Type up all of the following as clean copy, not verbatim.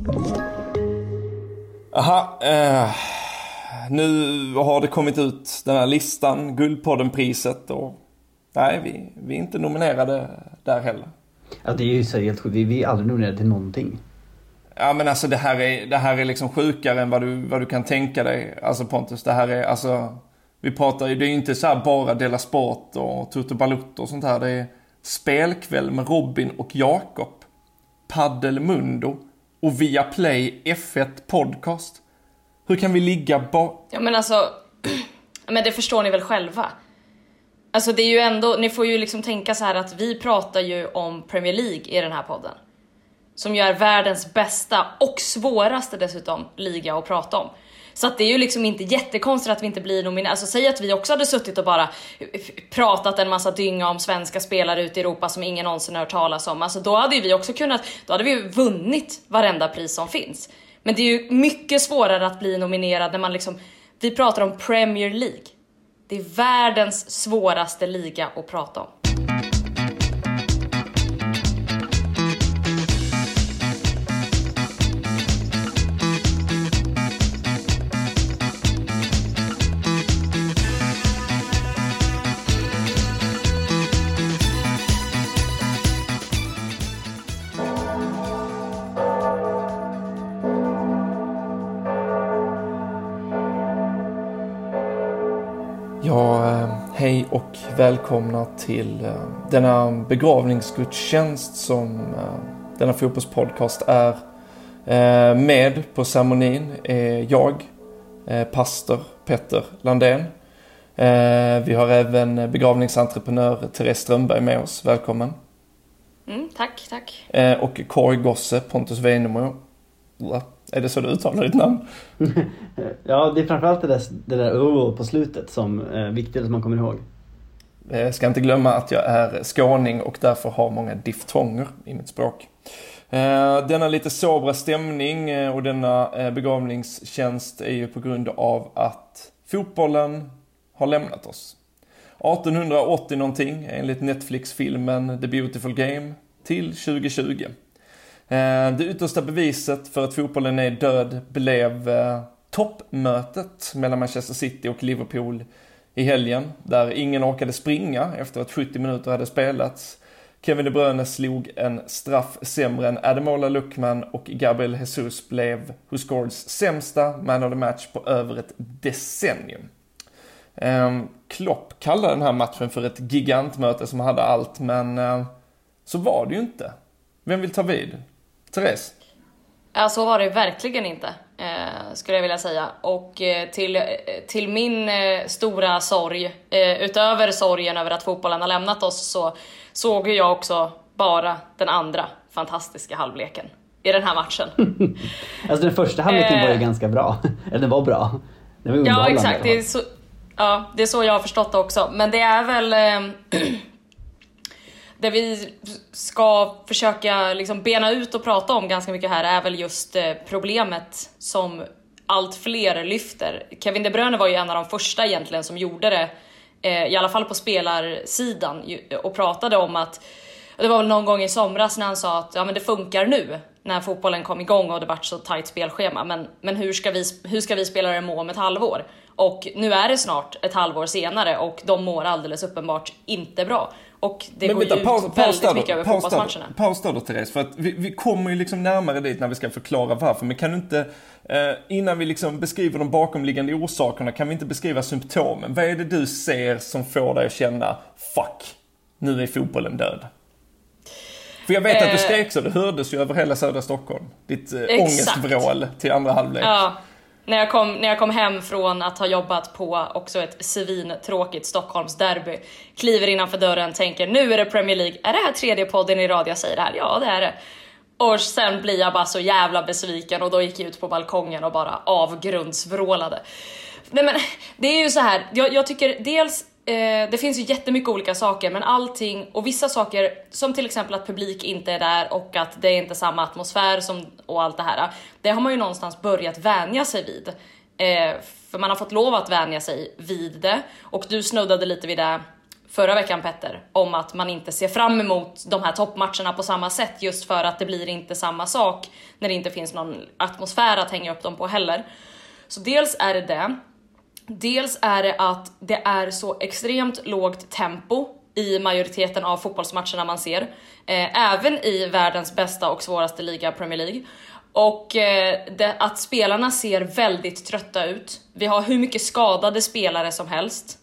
Aha, nu har det kommit ut den här listan, Guldpodden-priset, och nej, vi är inte nominerade där heller. Ja, det är ju så helt sjukt. Vi är aldrig nominerade till någonting. Ja, men alltså det här är liksom sjukare än vad du kan tänka dig. Alltså Pontus, det här är alltså, vi pratar ju, det är ju inte så här bara Della Sport och Toto Balotto och sånt här. Det är spelkväll med Robin och Jakob, Padel Mundo och Viaplay F1 podcast. Hur kan vi ligga Ja, men alltså, men det förstår ni väl själva. Alltså det är ju ändå, ni får ju liksom tänka så här att vi pratar ju om Premier League i den här podden, som ju är världens bästa och svåraste dessutom liga att prata om. Så att det är ju liksom inte jättekonstigt att vi inte blir nominerade. Alltså säg att vi också hade suttit och bara pratat en massa dynga om svenska spelare ute i Europa som ingen någonsin har hört talas om. Alltså då hade ju vi också kunnat, då hade vi ju vunnit varenda pris som finns. Men det är ju mycket svårare att bli nominerad när man liksom, vi pratar om Premier League. Det är världens svåraste liga att prata om. Ja, hej och välkomna till denna begravningsgudstjänst som denna fotbollspodcast är. Med på ceremonin är jag, pastor Petter Landén. Vi har även begravningsentreprenör Therese Strömberg med oss. Välkommen. Tack. Och korgosse Pontus Weinemo. Är det så du uttalar ditt namn? Ja, det är framförallt det där på slutet som är viktigt att man kommer ihåg. Jag ska inte glömma att jag är skåning och därför har många diftonger i mitt språk. Denna lite sobra stämning och denna begravningstjänst är ju på grund av att fotbollen har lämnat oss. 1880 någonting, enligt Netflix-filmen The Beautiful Game, till 2020. Det yttersta beviset för att fotbollen är död blev toppmötet mellan Manchester City och Liverpool i helgen, där ingen orkade springa efter att 70 minuter hade spelats. Kevin De Bruyne slog en straff sämre än Ademola Lookman och Gabriel Jesus blev WhoScored's sämsta man of the match på över ett decennium. Klopp kallade den här matchen för ett gigantmöte som hade allt, men så var det ju inte. Vem vill ta vid? Therese? Ja, så var det verkligen inte, skulle jag vilja säga. Och till min stora sorg, utöver sorgen över att fotbollen har lämnat oss, så såg jag också bara den andra fantastiska halvleken i den här matchen. Alltså den första halvleken var ju ganska bra. Eller den var bra. Den var ja, exakt. Det är så jag har förstått det också. Men det är väl... det vi ska försöka liksom bena ut och prata om ganska mycket här är väl just problemet som allt fler lyfter. Kevin De Bruyne var ju en av de första egentligen som gjorde det, i alla fall på spelarsidan, och pratade om att, det var väl någon gång i somras när han sa att ja, men det funkar nu när fotbollen kom igång och det var så tajt spelschema, men hur ska vi spelare må om ett halvår? Och nu är det snart ett halvår senare och de mår alldeles uppenbart inte bra. Och det går ju ut väldigt mycket över fotbollsmatcherna. Paus då Therese, för att vi kommer ju liksom närmare dit när vi ska förklara varför. Men kan du inte, innan vi liksom beskriver de bakomliggande orsakerna, kan vi inte beskriva symptomen? Vad är det du ser som får dig att känna, fuck, nu är fotbollen död? För jag vet att du skrek så, det hördes ju över hela södra Stockholm. Ditt ångestvrål till andra halvlek. Ja. När jag kom hem från att ha jobbat på också ett svintråkigt Stockholms derby, kliver innanför dörren, tänker nu är det Premier League. Är det här tredje podden i radio jag säger det här? Ja, det är det. Och sen blir jag bara så jävla besviken och då gick jag ut på balkongen och bara avgrundsvrålade. Nej, men det är ju så här, jag tycker dels det finns ju jättemycket olika saker, men allting och vissa saker som till exempel att publik inte är där och att det är inte samma atmosfär som, och allt det här, det har man ju någonstans börjat vänja sig vid, för man har fått lov att vänja sig vid det. Och du snuddade lite vid det förra veckan, Petter, om att man inte ser fram emot de här toppmatcherna på samma sätt, just för att det blir inte samma sak när det inte finns någon atmosfär att hänga upp dem på heller. Så dels är det. Dels är det att det är så extremt lågt tempo i majoriteten av fotbollsmatcherna man ser. Även i världens bästa och svåraste liga, Premier League. Och att spelarna ser väldigt trötta ut. Vi har hur mycket skadade spelare som helst.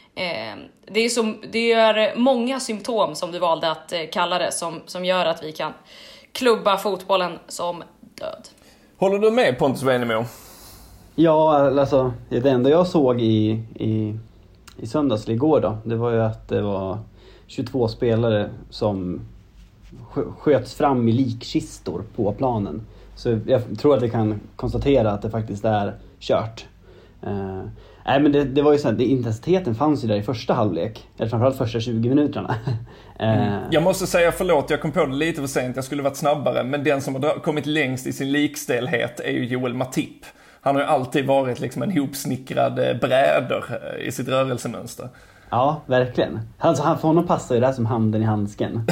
Det är många symptom, som du valde att kalla det, som gör att vi kan klubba fotbollen som död. Håller du med, Pontus Weinemo? Ja, alltså det enda jag såg i söndags eller igår då, det var ju att det var 22 spelare som sköts fram i likkistor på planen. Så jag tror att vi kan konstatera att det faktiskt är kört. Nej, men det var ju så att intensiteten fanns ju där i första halvlek, eller framförallt första 20 minuterna. Jag måste säga förlåt, jag kom på det lite för sent, jag skulle varit snabbare, men den som har kommit längst i sin likstelhet är ju Joel Matip. Han har ju alltid varit liksom en hopsnickrad bräder i sitt rörelsemönster. Ja, verkligen. Alltså, för honom passar ju det här som handen i handsken.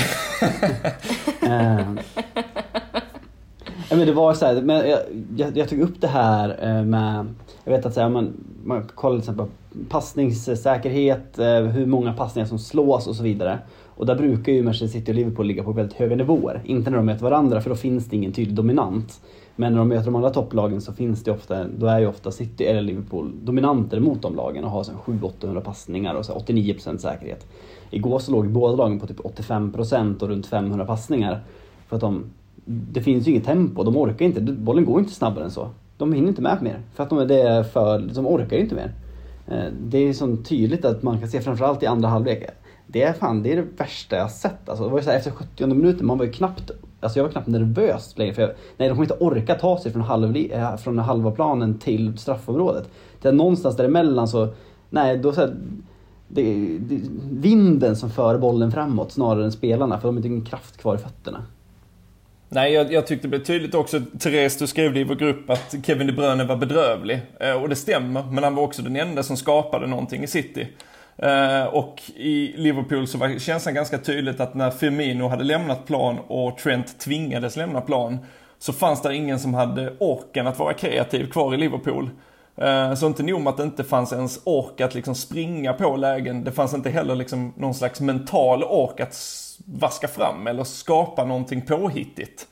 Men det var så här, men jag tog upp det här med, jag vet att så här, man kollar till exempel passningssäkerhet, hur många passningar som slås och så vidare. Och där brukar ju Manchester City och Liverpool ligga på väldigt höga nivåer. Inte när de möter varandra, för då finns det ingen tydlig dominant. Men när de möter de andra topplagen så finns det ofta, då är ju ofta City eller Liverpool dominanter mot de lagen och har 700-800 passningar och så 89% säkerhet. Igår så låg båda lagen på typ 85% och runt 500 passningar. För att det finns ju inget tempo, de orkar inte, bollen går inte snabbare än så. De hinner inte med mer, för att de orkar inte mer. Det är så tydligt att man kan se, framförallt i andra halvlek. Det är det värsta jag har sett. Alltså, det var ju så här, efter 70 minuten, man var ju knappt, alltså jag var knappt nervös längre, för de kommer inte orka ta sig från halva planen till straffområdet. Det är någonstans däremellan så, nej, då så här, det är vinden som för bollen framåt snarare än spelarna, för de har inte ingen kraft kvar i fötterna. Nej, jag tyckte det blev tydligt också. Therese, du skrev det i vår grupp att Kevin De Bruyne var bedrövlig. Och det stämmer, men han var också den enda som skapade någonting i City. Och i Liverpool så var känslan ganska tydligt att när Firmino hade lämnat plan och Trent tvingades lämna plan, så fanns det ingen som hade orken att vara kreativ kvar i Liverpool. Så inte nog med att det inte fanns ens ork att liksom springa på lägen, det fanns inte heller liksom någon slags mental ork att vaska fram eller skapa någonting påhittigt.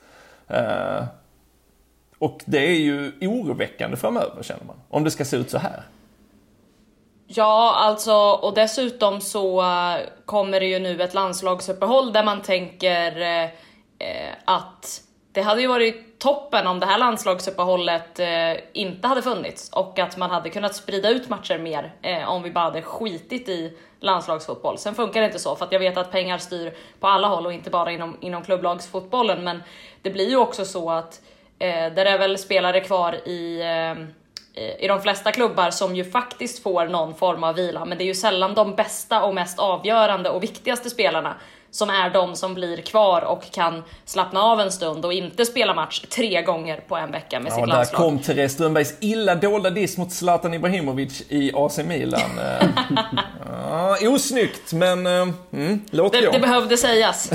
Och det är ju oroväckande framöver, känner man, om det ska se ut så här. Ja, alltså, och dessutom så kommer det ju nu ett landslagsuppehåll där man tänker att det hade ju varit toppen om det här landslagsuppehållet inte hade funnits, och att man hade kunnat sprida ut matcher mer om vi bara hade skitit i landslagsfotboll. Sen funkar det inte så, för att jag vet att pengar styr på alla håll och inte bara inom klubblagsfotbollen, men det blir ju också så att där är väl spelare kvar i de flesta klubbar som ju faktiskt får någon form av vila, men det är ju sällan de bästa och mest avgörande och viktigaste spelarna som är de som blir kvar och kan slappna av en stund och inte spela match 3 gånger på en vecka med sitt landslag. Där kom Therese Strömbergs illa dolda diss mot Zlatan Ibrahimovic i AC Milan. Osnyggt, men låt gå. Det behövde sägas.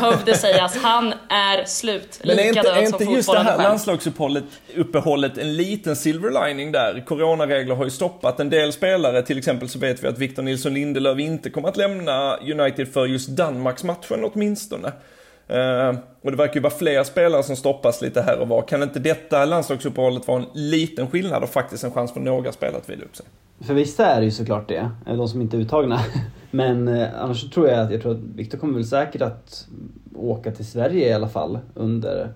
Han är slut. Men är inte just det här landslagsuppehållet en liten silver lining där? Coronaregler har ju stoppat en del spelare. Till exempel så vet vi att Victor Nilsson Lindelöf inte kommer att lämna United för just Danmarksmatchen åtminstone. Och det verkar ju vara fler spelare som stoppas lite här och var. Kan inte detta landslagsuppehållet vara en liten skillnad och faktiskt en chans för några spelare att vila upp sig? För vissa är det ju såklart det, de som inte är uttagna. Men annars så tror jag att Victor kommer väl säkert att åka till Sverige i alla fall under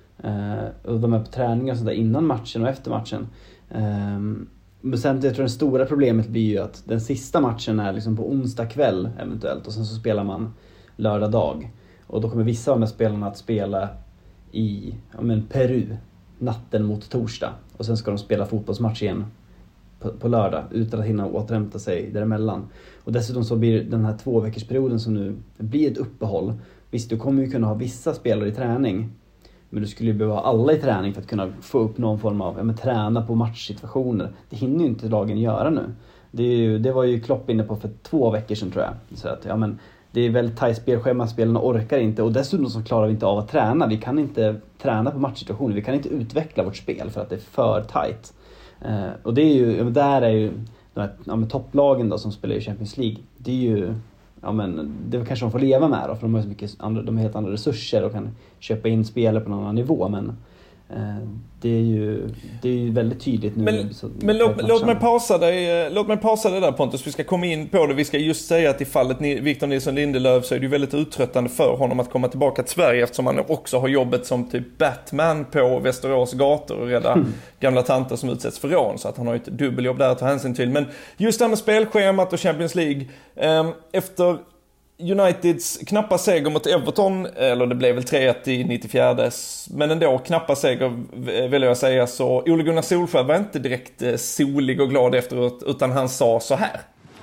de här på träningar och sådär innan matchen och efter matchen. Men sen jag tror det stora problemet blir ju att den sista matchen är liksom på onsdag kväll eventuellt, och sen så spelar man lördag dag. Och då kommer vissa av de här spelarna att spela i Peru natten mot torsdag. Och sen ska de spela fotbollsmatch igen på lördag utan att hinna återhämta sig däremellan. Och dessutom så blir den här 2-veckorsperioden som nu blir ett uppehåll. Visst, du kommer ju kunna ha vissa spelare i träning, men du skulle ju behöva ha alla i träning för att kunna få upp någon form av träna på matchsituationer. Det hinner ju inte lagen göra nu. Det var ju Klopp inne på för 2 veckor sedan tror jag. Så att, ja, men det är väldigt tajt spelschema, spelarna orkar inte. Och dessutom så klarar vi inte av att träna. Vi kan inte träna på matchsituationer. Vi kan inte utveckla vårt spel för att det är för tajt. Och det är ju, där är ju topplagen då, som spelar i Champions League. Det är ju, det kanske de får leva med då, för de har så mycket de har helt andra resurser och kan köpa in spelare på en annan nivå. Men det är ju väldigt tydligt nu. Men låt mig pausa dig där, Pontus. Vi ska komma in på det. Vi ska just säga att i fallet Victor Nilsson Lindelöf så är det ju väldigt uttröttande för honom att komma tillbaka till Sverige, eftersom han också har jobbet som typ Batman på Västerås gator och rädda gamla tanter som utsätts för rån. Så att han har ju ett dubbeljobb där att ta hänsyn till. Men just det här med spelschemat och Champions League. Efter Uniteds knappa seger mot Everton, eller det blev väl 3-1 i 94, men ändå knappa seger vill jag säga, så Ole Gunnar Solskjaer var inte direkt solig och glad efteråt, utan han sa så här.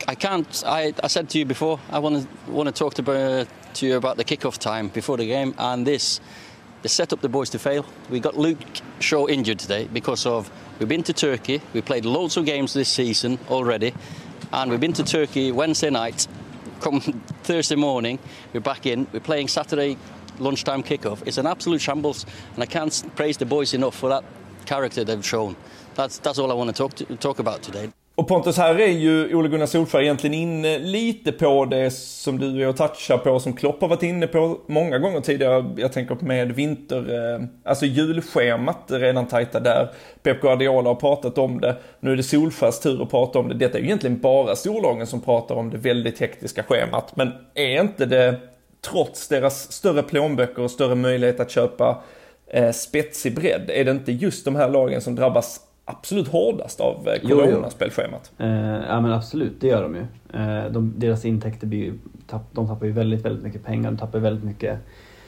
I said to you before, I want to talk to you about the kick-off time before the game, and they set up the boys to fail. We got Luke Shaw injured today because of, we've been to Turkey, we played loads of games this season already, and we've been to Turkey Wednesday night. Come Thursday morning, we're back in. We're playing Saturday lunchtime kickoff. It's an absolute shambles, and I can't praise the boys enough for that character they've shown. That's all I want to talk about today. Och Pontus, här är ju Ole Gunnar Solskjaer egentligen inne lite på det som du är och touchar på, som Klopp har varit inne på många gånger tidigare. Jag tänker med alltså julschemat redan tajta där. Pep Guardiola har pratat om det. Nu är det Solskjaers tur att prata om det. Detta är ju egentligen bara storlagen som pratar om det väldigt hektiska schemat. Men är inte det, trots deras större plånböcker och större möjlighet att köpa spetsig bredd, är det inte just de här lagen som drabbas absolut hårdast av coronaspelschemat? Ja, men absolut, det gör de ju. Deras intäkter de tappar ju väldigt, väldigt mycket pengar. De tappar väldigt mycket.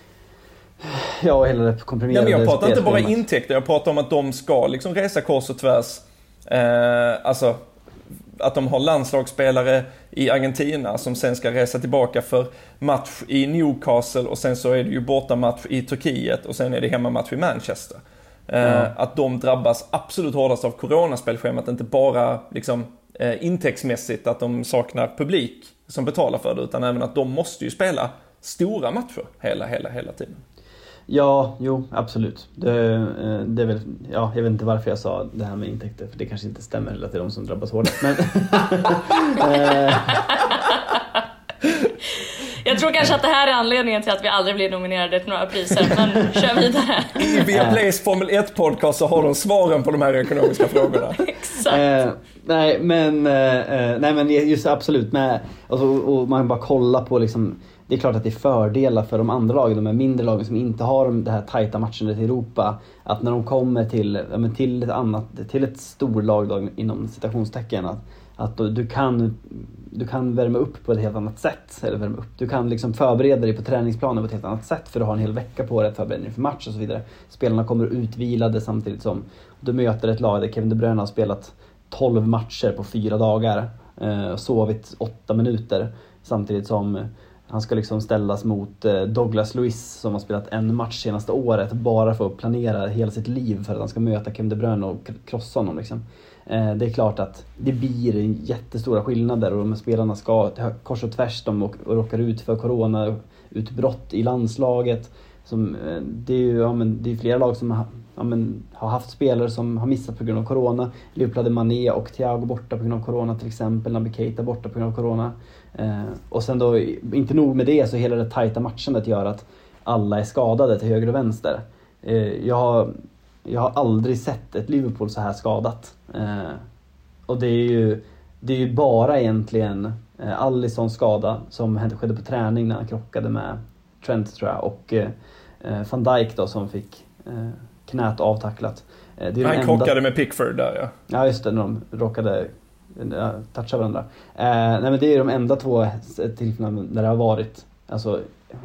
Ja, hela det komprimerade. Jag pratar inte bara intäkter, jag pratar om att de ska liksom resa kors och tvärs. Alltså att de har landslagsspelare i Argentina som sen ska resa tillbaka för match i Newcastle, och sen så är det ju bortamatch i Turkiet och sen är det hemmamatch i Manchester. Att de drabbas absolut hårdast av coronaspelschemat, inte bara liksom intäktsmässigt att de saknar publik som betalar för det, utan även att de måste ju spela stora matcher hela tiden. Ja, jo, absolut. Det är väl, ja, jag vet inte varför jag sa det här med intäkter, för det kanske inte stämmer, eller att det är de som drabbas hårdast. Men jag tror kanske att det här är anledningen till att vi aldrig blir nominerade till några priser, men kör vidare. I Viaplays Formel 1-podcast så har de svaren på de här ekonomiska frågorna. Exakt. Nej, men just absolut. Och man bara kolla på liksom, det är klart att det är fördelar för de andra lagen, de här mindre lagen som inte har det här tajta matchen i Europa, att när de kommer till ett storlag inom citationstecken, att du kan värma upp på ett helt annat sätt, eller värma upp. Du kan liksom förbereda dig på träningsplanen på ett helt annat sätt, för du har en hel vecka på dig att förbereda dig för match och så vidare. Spelarna kommer utvilade samtidigt som du möter ett lag där Kevin De Bruyne har spelat 12 matcher på 4 dagar och sovit 8 minuter, samtidigt som han ska liksom ställas mot Douglas Luiz som har spelat en match senaste året bara för att planera hela sitt liv för att han ska möta Kevin De Bruyne och krossa honom liksom. Det är klart att det blir jättestora skillnader, och de här spelarna ska kors och tvärs, de råkar ut för coronautbrott i landslaget. Det är flera lag som har haft spelare som har missat på grund av corona. Liverpool hade Mané och Thiago borta på grund av corona till exempel, Naby Keita borta på grund av corona. Och sen då, inte nog med det, så hela det tajta matchandet gör att alla är skadade till höger och vänster. Jag har aldrig sett ett Liverpool så här skadat. Och det är ju bara egentligen Alissons skada som skedde på träning när han krockade med Trent, tror jag, och Van Dijk då, som fick knät avtacklat. Han krockade med Pickford där, ja. Ja, just det, när de råkade toucha varandra. Nej, men det är de enda 2 tillfällen där det har varit alltså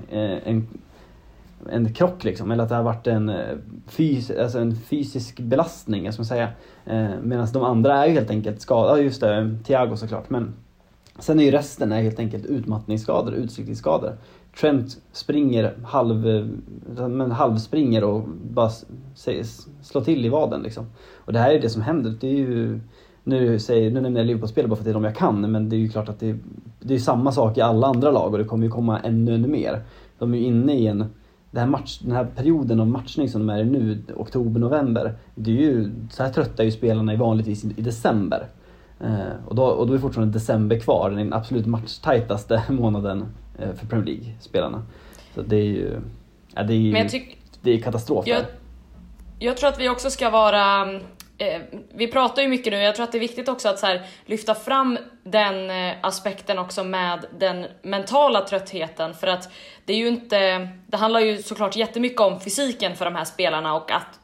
en krock liksom, eller att det har varit en fysisk belastning, jag ska säga. Medan de andra är ju helt enkelt skadade. Ja, just det, Thiago såklart, men sen är ju resten helt enkelt utmattningsskador, utslitningsskador. Trent springer halvspringer och bara slår till i vaden liksom. Och det här är det som händer. Det är ju nu nämner jag Liverpool-spelare bara för att det är de jag kan, men det är ju klart att det är samma sak i alla andra lag och det kommer ju komma ännu mer. De är ju inne i den här perioden av matchning som de är i nu, oktober-november. Det är ju, så här trötta är ju spelarna vanligtvis i december. Och då är det fortfarande december kvar, den absolut matchtajtaste månaden för Premier League-spelarna. Så det är ju, det är katastrof. Jag tror att vi också ska vara... vi pratar ju mycket nu, jag tror att det är viktigt också att så här, lyfta fram den aspekten också med den mentala tröttheten, för att det är ju inte, det handlar ju såklart jättemycket om fysiken för de här spelarna och att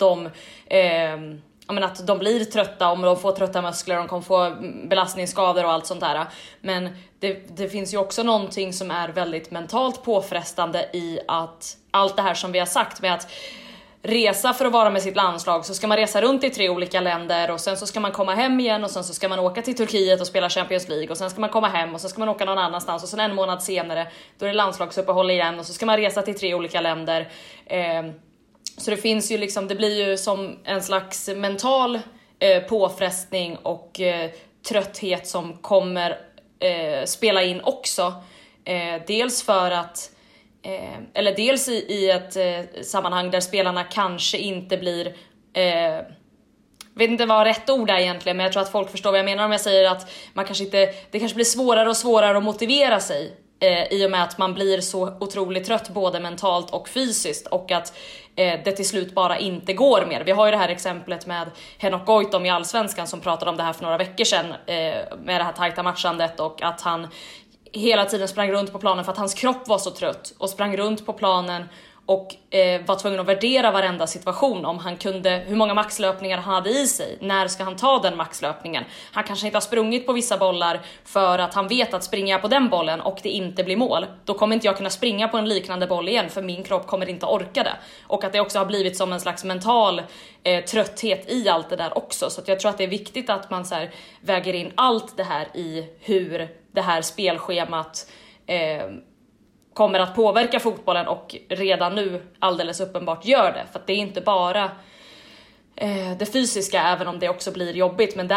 att de blir trötta, om de får trötta muskler, de kommer få belastningsskador och allt sånt där. Men det finns ju också någonting som är väldigt mentalt påfrestande i att allt det här som vi har sagt med att resa för att vara med sitt landslag, så ska man resa runt i 3 olika länder och sen så ska man komma hem igen och sen så ska man åka till Turkiet och spela Champions League och sen ska man komma hem och sen ska man åka någon annanstans och sen en månad senare då är det landslagsuppehåll igen och så ska man resa till 3 olika länder. Så det finns ju liksom, det blir ju som en slags mental påfrestning och trötthet som kommer spela in också. Dels för att eller dels i ett sammanhang där spelarna kanske inte blir vet inte vad rätt ord är egentligen, men jag tror att folk förstår vad jag menar om jag säger att man kanske inte, det kanske blir svårare och svårare att motivera sig i och med att man blir så otroligt trött både mentalt och fysiskt och att det till slut bara inte går mer. Vi har ju det här exemplet med Henok Goitom i Allsvenskan som pratade om det här för några veckor sedan med det här tajta matchandet och att han hela tiden sprang runt på planen för att hans kropp var så trött och sprang runt på planen och var tvungen att värdera varenda situation, om han kunde, hur många maxlöpningar han hade i sig, när ska han ta den maxlöpningen. Han kanske inte har sprungit på vissa bollar för att han vet att springer jag på den bollen och det inte blir mål, då kommer inte jag kunna springa på en liknande boll igen för min kropp kommer inte orka det. Och att det också har blivit som en slags mental trötthet i allt det där också. Så att jag tror att det är viktigt att man så här, väger in allt det här i hur det här spelschemat kommer att påverka fotbollen och redan nu alldeles uppenbart gör det. För att det är inte bara det fysiska, även om det också blir jobbigt. Men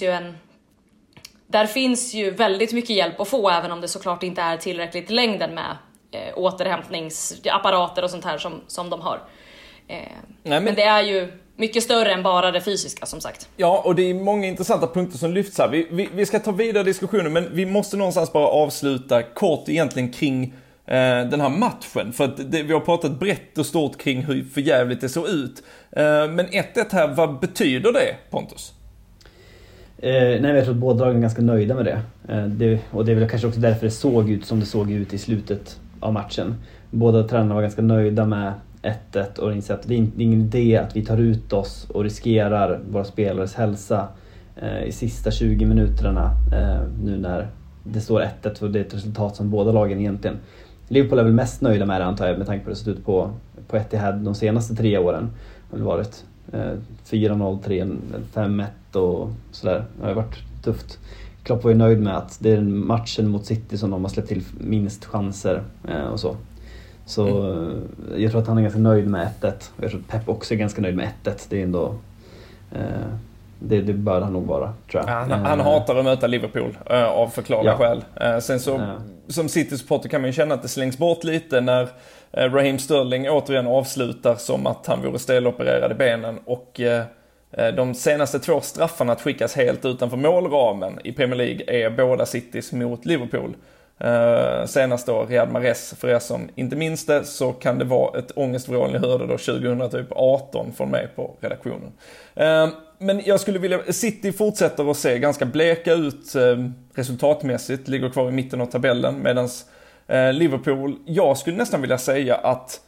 där finns ju väldigt mycket hjälp att få, även om det såklart inte är tillräckligt i längden med återhämtningsapparater och sånt här som de har. Men det är ju mycket större än bara det fysiska, som sagt. Ja, och det är många intressanta punkter som lyfts här. Vi ska ta vidare diskussionen, men vi måste någonstans bara avsluta kort egentligen kring den här matchen. För att vi har pratat brett och stort kring hur förjävligt det såg ut. Men 1-1 här, vad betyder det, Pontus? Nej, jag tror att båda lagen är ganska nöjda med det. Och det är väl kanske också därför det såg ut som det såg ut i slutet av matchen. Båda tränarna var ganska nöjda med 1-1 och insåg att det är ingen idé att vi tar ut oss och riskerar våra spelares hälsa i sista 20 minuterna nu när det står 1-1, och det är ett resultat som båda lagen egentligen. Liverpool är väl mest nöjda med det, antar jag, med tanke på det sett ut på Etihad de senaste 3 åren. Det har varit 4-0, 3-5-1 och sådär. Det har varit tufft. Klopp var ju nöjd med att det är matchen mot City som de har släppt till minst chanser och så. Så jag tror att han är ganska nöjd med 1-1. Jag tror att Pep också är ganska nöjd med 1-1. Det är ändå... Det bör han nog vara, tror jag. Han hatar att möta Liverpool av förklarliga skäl. Sen så, som City-supporter kan man ju känna att det slängs bort lite när Raheem Sterling återigen avslutar som att han vore stelopererad i benen. Och de senaste 2 straffarna att skickas helt utanför målramen i Premier League är båda Citys mot Liverpool. Senast då Riyad Mahrez, för er som inte minns det, så kan det vara ett ångestvrål ni hörde då 2018 från mig på redaktionen. Men jag skulle vilja, City fortsätter att se ganska bleka ut resultatmässigt, ligger kvar i mitten av tabellen, medan Liverpool, jag skulle nästan vilja säga att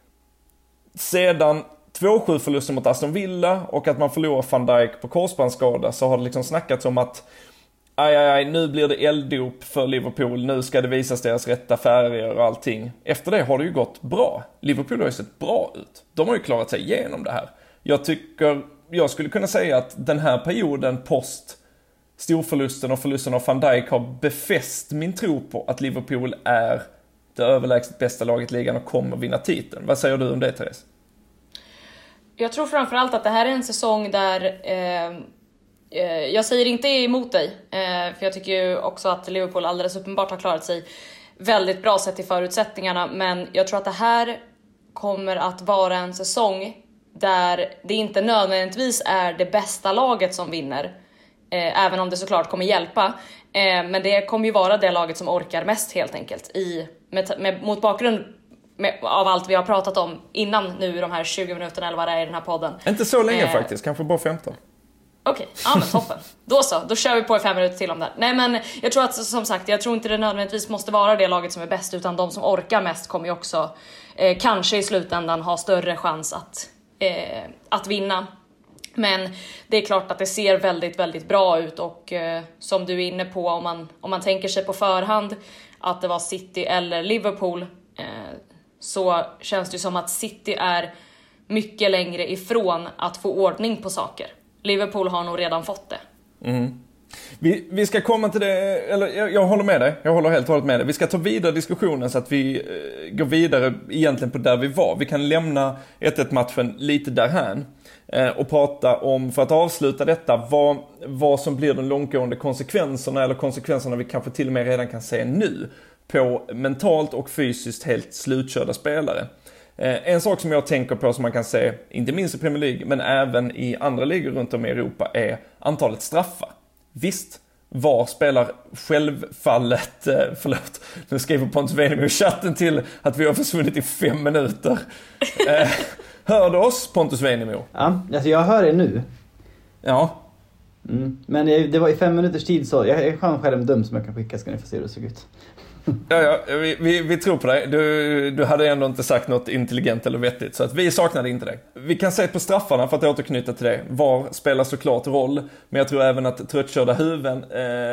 sedan 2-7 förluster mot Aston Villa och att man förlorar Van Dijk på korsbandsskada, så har det liksom snackats om att nu blir det elddop för Liverpool, nu ska det visas deras rätta färger och allting. Efter det har det ju gått bra. Liverpool har ju sett bra ut. De har ju klarat sig igenom det här. Jag skulle kunna säga att den här perioden post storförlusten och förlusten av Van Dijk har befäst min tro på att Liverpool är det överlägset bästa laget i ligan och kommer vinna titeln. Vad säger du om det, Therese? Jag tror framförallt att det här är en säsong där Jag säger inte emot dig, för jag tycker ju också att Liverpool alldeles uppenbart har klarat sig väldigt bra sett i förutsättningarna, men jag tror att det här kommer att vara en säsong där det inte nödvändigtvis är det bästa laget som vinner, även om det såklart kommer hjälpa, men det kommer ju vara det laget som orkar mest helt enkelt, mot bakgrund av allt vi har pratat om innan nu, de här 20 minuterna eller vad det är i den här podden. Inte så länge faktiskt, kanske bara 15. Okej, ja men toppen. Då kör vi på i 5 minuter till om det här. Nej men jag tror att, som sagt, jag tror inte det nödvändigtvis måste vara det laget som är bäst, utan de som orkar mest kommer ju också kanske i slutändan ha större chans att vinna. Men det är klart att det ser väldigt, väldigt bra ut, och som du är inne på, om man tänker sig på förhand att det var City eller Liverpool, så känns det som att City är mycket längre ifrån att få ordning på saker. Liverpool har nog redan fått det. Vi ska komma till det, eller jag håller med dig. Jag håller helt och hållet med dig. Vi ska ta vidare diskussionen så att vi går vidare egentligen på där vi var. Vi kan lämna 1-1-matchen lite därhän och prata om, för att avsluta detta, vad som blir de långtgående konsekvenserna, eller konsekvenserna vi kanske till och med redan kan se nu på mentalt och fysiskt helt slutkörda spelare. En sak som jag tänker på, som man kan se inte minst i Premier League men även i andra ligor runt om i Europa, är antalet straffar. Visst, VAR spelar självfallet, nu skriver Pontus Wenemo i chatten till att vi har försvunnit i 5 minuter. Hör du oss, Pontus Wenemo? Ja, alltså jag hör er nu. Ja. Men det var i 5 minuters tid, så jag är själv dum som jag kan skicka, ska ni få se hur det såg ut. Ja, vi tror på dig. Du hade ändå inte sagt något intelligent eller vettigt, så att vi saknade inte dig. Vi kan se på straffarna, för att återknyta till det. VAR spelar såklart roll, men jag tror även att tröttkörda huvuden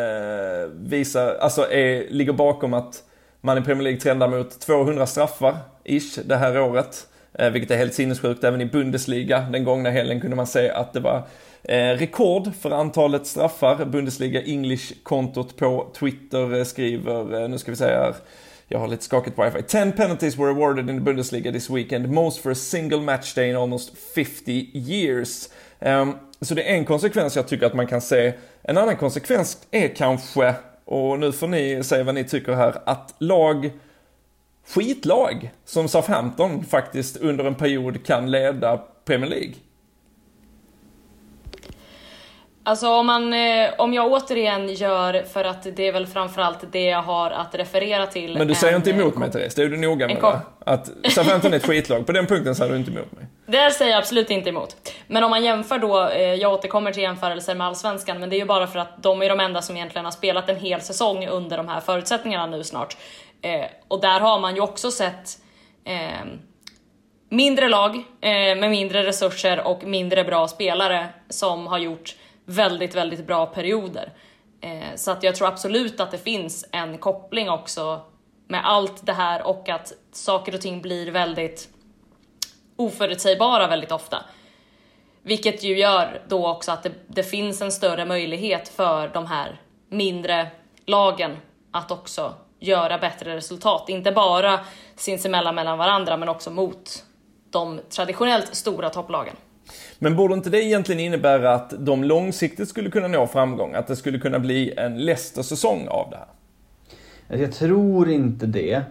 ligger bakom att man i Premier League trendar mot 200 straffar ish det här året, vilket är helt sinnessjukt. Även i Bundesliga den gångna helgen kunde man se att det var rekord för antalet straffar. Bundesliga English-kontot på Twitter skriver, nu ska vi säga här, jag har lite skakigt wifi. 10 penalties were awarded in the Bundesliga this weekend, most for a single match day in almost 50 years. Så det är en konsekvens jag tycker att man kan se. En annan konsekvens är kanske, och nu får ni säga vad ni tycker här, att skitlag som Southampton faktiskt under en period kan leda Premier League. Alltså om jag återigen gör, för att det är väl framförallt det jag har att referera till. Men du säger inte emot mig, Therese, det är du noga med va? Att Southampton är ett skitlag, på den punkten säger du inte emot mig. Det säger jag absolut inte emot. Men om man jämför då, jag återkommer till jämförelser med Allsvenskan, men det är ju bara för att de är de enda som egentligen har spelat en hel säsong under de här förutsättningarna nu snart. Och där har man ju också sett mindre lag med mindre resurser och mindre bra spelare som har gjort väldigt, väldigt bra perioder. Så att jag tror absolut att det finns en koppling också med allt det här, och att saker och ting blir väldigt oförutsägbara väldigt ofta. Vilket ju gör då också att det finns en större möjlighet för de här mindre lagen att också göra bättre resultat. Inte bara sinsemellan mellan varandra, men också mot de traditionellt stora topplagen. Men borde inte det egentligen innebära att de långsiktigt skulle kunna nå framgång? Att det skulle kunna bli en Leicester-säsong av det här? Jag tror inte det.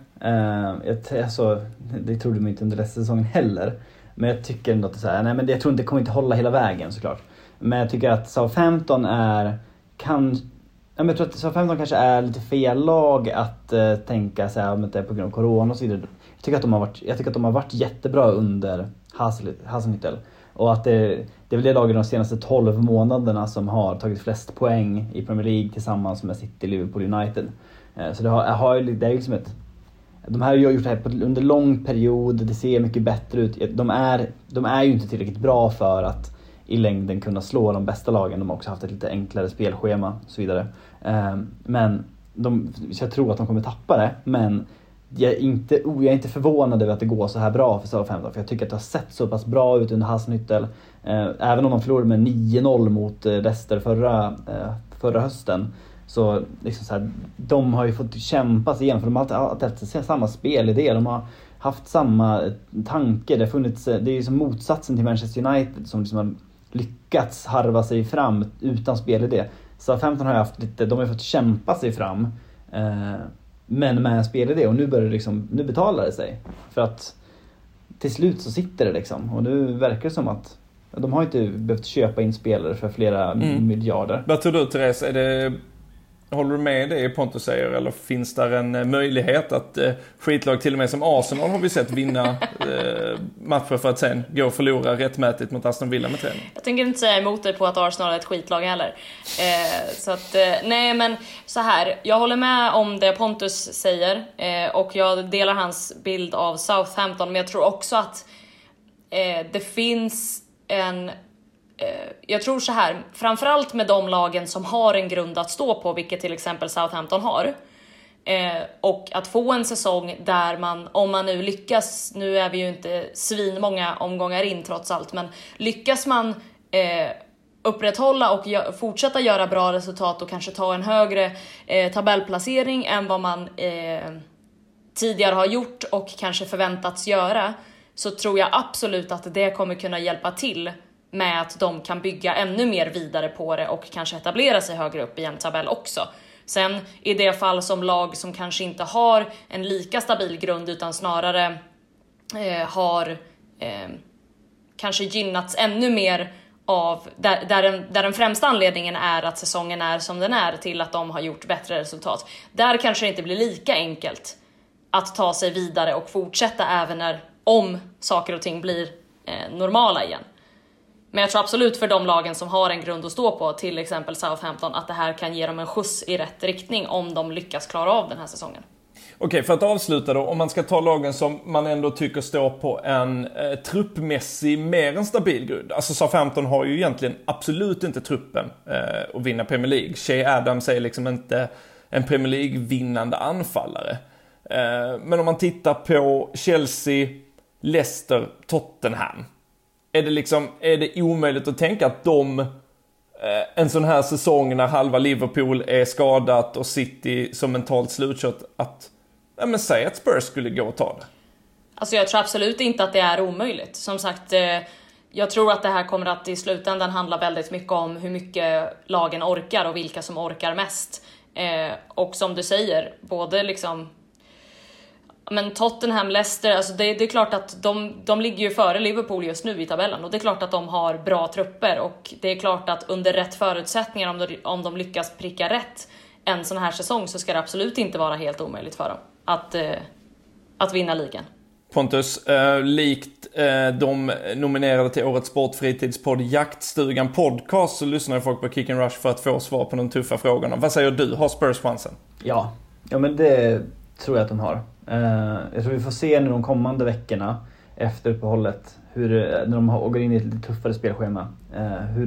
Det trodde man inte under Leicester-säsongen heller. Men jag tycker ändå att det är så här, men jag tror inte det kommer inte hålla hela vägen såklart. Men jag tycker att Southampton jag tror att Southampton kanske är lite fel lag att tänka så här, om det är på grund av corona och så vidare. Jag tycker att de har varit jättebra under Hasenhüttl. Och att det är väl det laget de senaste 12 månaderna som har tagit flest poäng i Premier League tillsammans med City, Liverpool, United. Så det är liksom de här har gjort det här under lång period. Det ser mycket bättre ut. De är ju inte tillräckligt bra för att i längden kunna slå de bästa lagen. De har också haft ett lite enklare spelschema och så vidare. Men så jag tror att de kommer tappa det. Men jag är inte förvånad över att det går så här bra för Southampton. För jag tycker att det har sett så pass bra ut under Hasenhüttl. Även om de förlorade med 9-0 mot Leicester förra hösten. Så, liksom så här, de har ju fått kämpa sig igen. För de har alltid haft samma spelidé. De har haft samma tanke. Det är ju som motsatsen till Manchester United som liksom har lyckats harva sig fram utan spelidé. Southampton har haft lite, de har fått kämpa sig fram men med en spelidé, och nu börjar det liksom, nu betalar det sig för att till slut så sitter det liksom, och nu verkar det som att de har inte behövt köpa in spelare för flera miljarder. Vad tror du, Therese? Håller du med det Pontus säger, eller finns där en möjlighet att skitlag till och med som Arsenal har vi sett vinna matcher för att sen gå och förlora rättmätigt mot Aston Villa med 3-0? Jag tänker inte säga emot dig på att Arsenal är ett skitlag heller. Så att, nej men så här, jag håller med om det Pontus säger och jag delar hans bild av Southampton, men jag tror också att det finns jag tror så här, framförallt med de lagen som har en grund att stå på, vilket till exempel Southampton har, och att få en säsong där man, om man nu lyckas, nu är vi ju inte svinmånga omgångar in trots allt, men lyckas man upprätthålla och fortsätta göra bra resultat och kanske ta en högre tabellplacering än vad man tidigare har gjort och kanske förväntats göra, så tror jag absolut att det kommer kunna hjälpa till med att de kan bygga ännu mer vidare på det och kanske etablera sig högre upp i en tabell också. Sen i det fall som lag som kanske inte har en lika stabil grund utan snarare har kanske gynnats ännu mer av där den främsta anledningen är att säsongen är som den är till att de har gjort bättre resultat. Där kanske det inte blir lika enkelt att ta sig vidare och fortsätta även om saker och ting blir normala igen. Men jag tror absolut för de lagen som har en grund att stå på, till exempel Southampton, att det här kan ge dem en skjuts i rätt riktning om de lyckas klara av den här säsongen. Okej, för att avsluta då, om man ska ta lagen som man ändå tycker står på en truppmässig mer än stabil grund. Alltså Southampton har ju egentligen absolut inte truppen att vinna Premier League. Shea Adams är liksom inte en Premier League-vinnande anfallare. Men om man tittar på Chelsea, Leicester, Tottenham, är det omöjligt att tänka att en sån här säsong när halva Liverpool är skadat och City som mentalt slutkört, att säga att Spurs skulle gå och ta det? Alltså jag tror absolut inte att det är omöjligt. Som sagt, jag tror att det här kommer att i slutändan handla väldigt mycket om hur mycket lagen orkar och vilka som orkar mest. Och som du säger, både liksom, men Tottenham, Leicester, alltså det är klart att de ligger ju före Liverpool just nu i tabellen, och det är klart att de har bra trupper, och det är klart att under rätt förutsättningar, om de lyckas pricka rätt en sån här säsong, så ska det absolut inte vara helt omöjligt för dem att vinna ligan. Pontus, likt de nominerade till årets sportfritidspodd Jaktstugan podcast, så lyssnar folk på Kick and Rush för att få svar på de tuffa frågorna. Vad säger du? Har Spurs chansen? Ja, men det tror jag att de har. Jag tror vi får se nu de kommande veckorna efter uppehållet, när de går in i ett lite tuffare spelschema, hur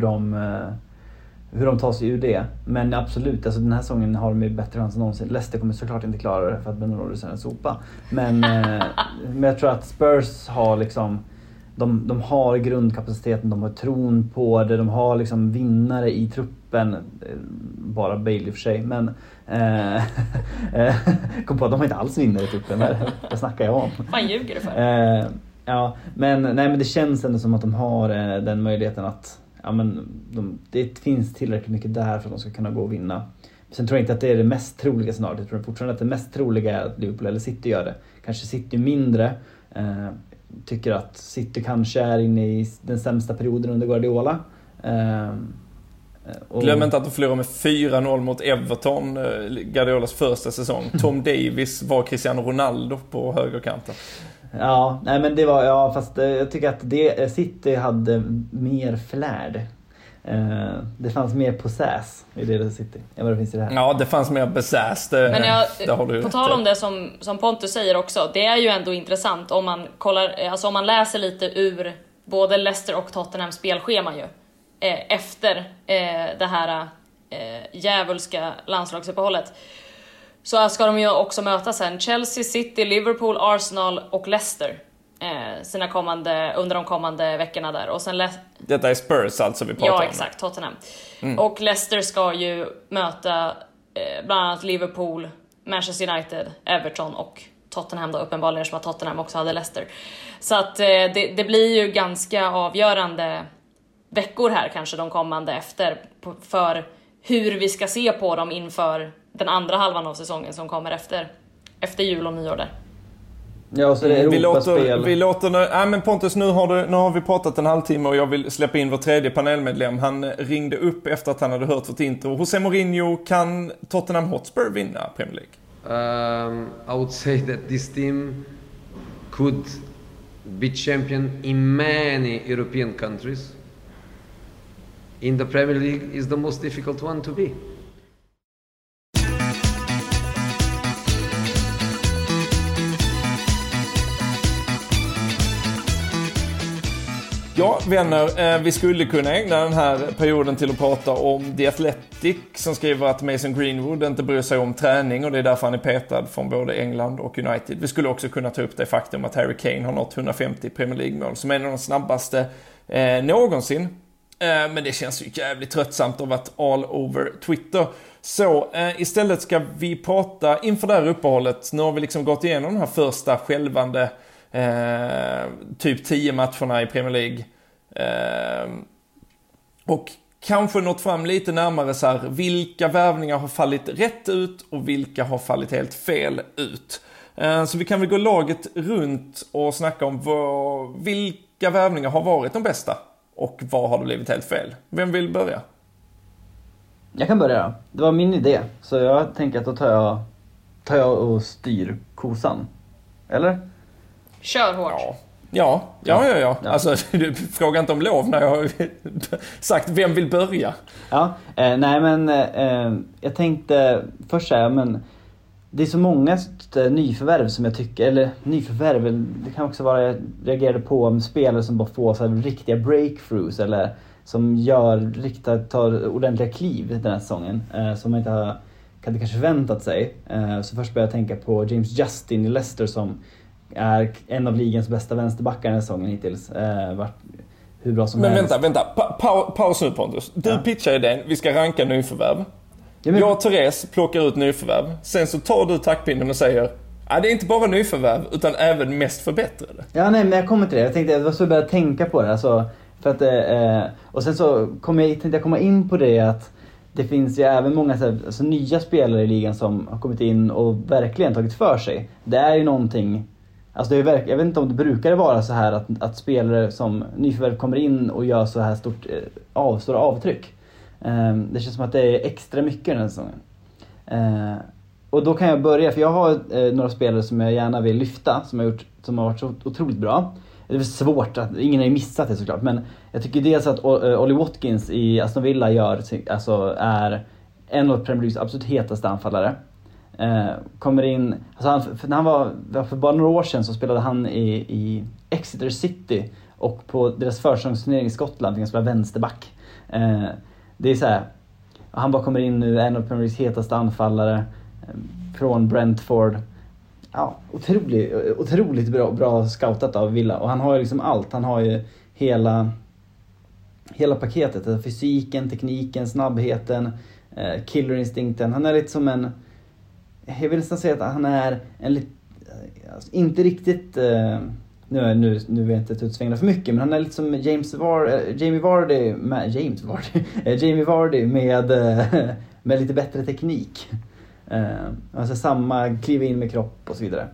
de tar sig ur det. Men absolut, alltså den här säsongen har de ju bättre chans än någonsin. Leicester kommer såklart inte klara det för att Ben Rodgers är en sopa. Men jag tror att Spurs har liksom, de har grundkapaciteten, de har tron på det, de har liksom vinnare i truppen, bara Bale i och för sig, men kom på att de har inte alls vinnare i truppen, vad snackar jag om? Fan ljuger du för? Ja, men det känns ändå som att de har den möjligheten att det finns tillräckligt mycket där för att de ska kunna gå och vinna. Sen tror jag inte att det är det mest troliga scenariot. Jag tror fortfarande att det mest troliga är att Liverpool eller City gör det. Kanske City mindre. Tycker att City kanske är inne i den sämsta perioden under Guardiola. Glöm inte att de förlorade med 4-0 mot Everton, Guardiolas första säsong. Tom Davis var Cristiano Ronaldo på högerkanten. Ja, nej men det var, fast jag tycker att City hade mer flärd. Det fanns mer possess i det City än vad det finns i det här. Ja, det fanns mer besass. Men på tal om det som Pontus säger också, det är ju ändå intressant om man kollar, alltså om man läser lite ur både Leicester och Tottenhams spelschema ju, efter det här djävulska landslagsuppehållet. Så ska de ju också möta sen Chelsea, City, Liverpool, Arsenal och Leicester under de kommande veckorna där. Och sen detta är Spurs alltså vi pratar om. Ja, exakt, Tottenham. Och Leicester ska ju möta bland annat Liverpool, Manchester United, Everton och Tottenham då, uppenbarligen som att Tottenham också hade Leicester. Så att det blir ju ganska avgörande veckor här kanske de kommande för hur vi ska se på dem inför den andra halvan av säsongen som kommer efter jul och nyår där. Ja, så det är vi låter men Pontus, nu har vi pratat en halvtimme och jag vill släppa in vår tredje panelmedlem. Han ringde upp efter att han hade hört vårt intro. José Mourinho, kan Tottenham Hotspur vinna Premier League? I would say that this team could be champion in many European countries. In the Premier League is the most difficult one to be. Ja, vänner, vi skulle kunna ägna den här perioden till att prata om The Athletic som skriver att Mason Greenwood inte bryr sig om träning och det är därför han är petad från både England och United. Vi skulle också kunna ta upp det faktum att Harry Kane har nått 150 Premier League-mål som är en av de snabbaste någonsin. Men det känns ju jävligt tröttsamt av att all over Twitter. Så istället ska vi prata inför det här uppehållet. Nu har vi liksom gått igenom de här första självande typ 10 matcherna i Premier League. Och kanske nått fram lite närmare så här, vilka värvningar har fallit rätt ut och vilka har fallit helt fel ut. Så vi kan väl gå laget runt och snacka om vilka värvningar har varit de bästa och vad har det blivit helt fel. Vem vill börja? Jag kan börja. Det var min idé, så jag tänker att då tar jag och styr kosan. Eller? Kör hårt. Ja. Alltså, du frågar inte om lov när jag har sagt vem vill börja. Ja, nej men jag tänkte först säga, men det är så många nyförvärv som jag tycker, eller nyförvärv, det kan också vara, jag reagerade på om spelare som bara får så här riktiga breakthroughs eller som tar ordentliga kliv den här säsongen som man inte hade kanske förväntat sig. Så först började jag tänka på James Justin i Leicester som är en av ligans bästa vänsterbackar den här säsongen hittills. Hur bra som helst. Men vänta. Paus nu, Pontus. Du pitchar idén, vi ska ranka nyförvärv. Jag och Therese plockar ut nyförvärv. Sen så tar du taktpinnen och säger det är inte bara nyförvärv utan även mest förbättrade. Ja, nej, men jag kommer till det. Jag tänkte att jag så började tänka på det. Alltså, för att, och sen så tänkte jag komma in på det att det finns ju även många alltså, nya spelare i ligan som har kommit in och verkligen tagit för sig. Det är ju någonting. Alltså jag vet inte om det brukar vara så här att spelare som nyförvärv kommer in och gör så här stora avtryck. Det känns som att det är extra mycket den här säsongen. Och då kan jag börja, för jag har några spelare som jag gärna vill lyfta som har varit så otroligt bra. Det är svårt, ingen har ju missat det såklart, men jag tycker dels att Ollie Watkins i Aston Villa är en av Premier Leagues absolut hetaste anfallare. Kommer in, alltså för bara några år sedan så spelade han i Exeter City och på deras försäsongsturnering i Skottland fick han spela vänsterback. Det är så här, han bara kommer in nu, en av Premier Leagues hetaste anfallare från Brentford. Ja, otroligt bra scoutat av Villa, och han har ju liksom allt. Han har ju hela paketet, fysiken, tekniken, snabbheten, killerinstinkten. Han är lite som jag vill nästan säga att han är inte riktigt nu vill jag inte utsvängla för mycket, men han är lite som Jamie Vardy med lite bättre teknik. Alltså samma kliva in med kropp och så vidare.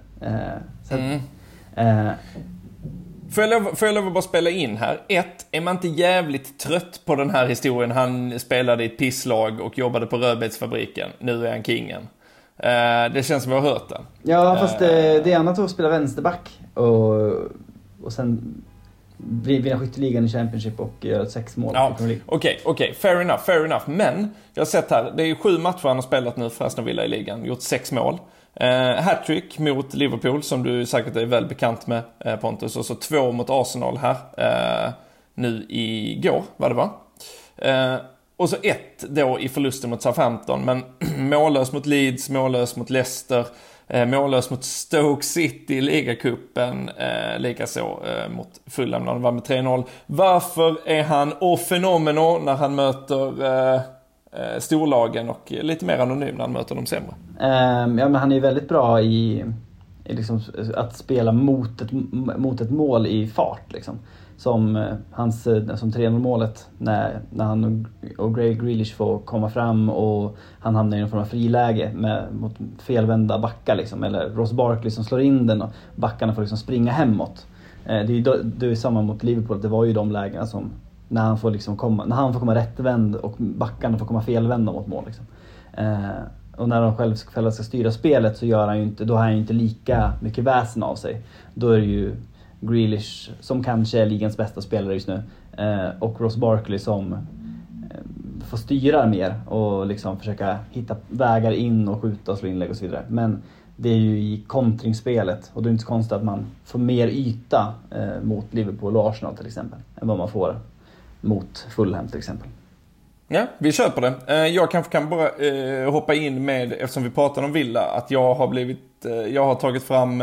Får jag lov att bara spela in här? Är man inte jävligt trött på den här historien? Han spelade i ett pisslag och jobbade på Rödbetsfabriken. Nu är han kingen. Det känns som jag har hört den. Ja, fast det är annat att spela vänsterback och sen vinna skytteligan i Championship och göra 6 mål. Ja, okej. Fair enough. Men jag har sett här, det är 7 matcher han har spelat nu för Aston Villa i ligan. Gjort 6 mål. Hattrick mot Liverpool som du säkert är väl bekant med, Pontus. Och så 2 mot Arsenal här nu igår, vad det var. Och så 1 då i förlusten mot Southampton. Men mållös mot Leeds, mållös mot Leicester, mållös mot Stoke City i ligacupen, likaså mot Fulham när de var med 3-0. Varför är han fenomenal när han möter storlagen och lite mer anonym när han möter de sämre? Ja, men han är väldigt bra i liksom att spela mot ett mål i fart liksom. som hans som 3-0 målet när han och Grealish får komma fram och han hamnar i någon form av friläge mot felvända backar liksom, eller Ross Barkley som slår in den och backarna får liksom springa hemåt. Det är samma mot Liverpool, det var ju de lägena som när han får komma rättvänd och backarna får komma felvända mot mål liksom. Och när de själva ska styra spelet så då har han ju inte lika mycket väsen av sig. Då är det ju Grealish som kanske är ligans bästa spelare just nu och Ross Barkley som får styra mer och liksom försöka hitta vägar in och skjuta och slå inlägg och så vidare. Men det är ju i kontringsspelet och det är inte så konstigt att man får mer yta mot Liverpool och Arsenal till exempel än vad man får mot Fulham till exempel. Ja, vi kör på det. Jag kanske kan bara hoppa in med, eftersom vi pratar om Villa, att jag har tagit fram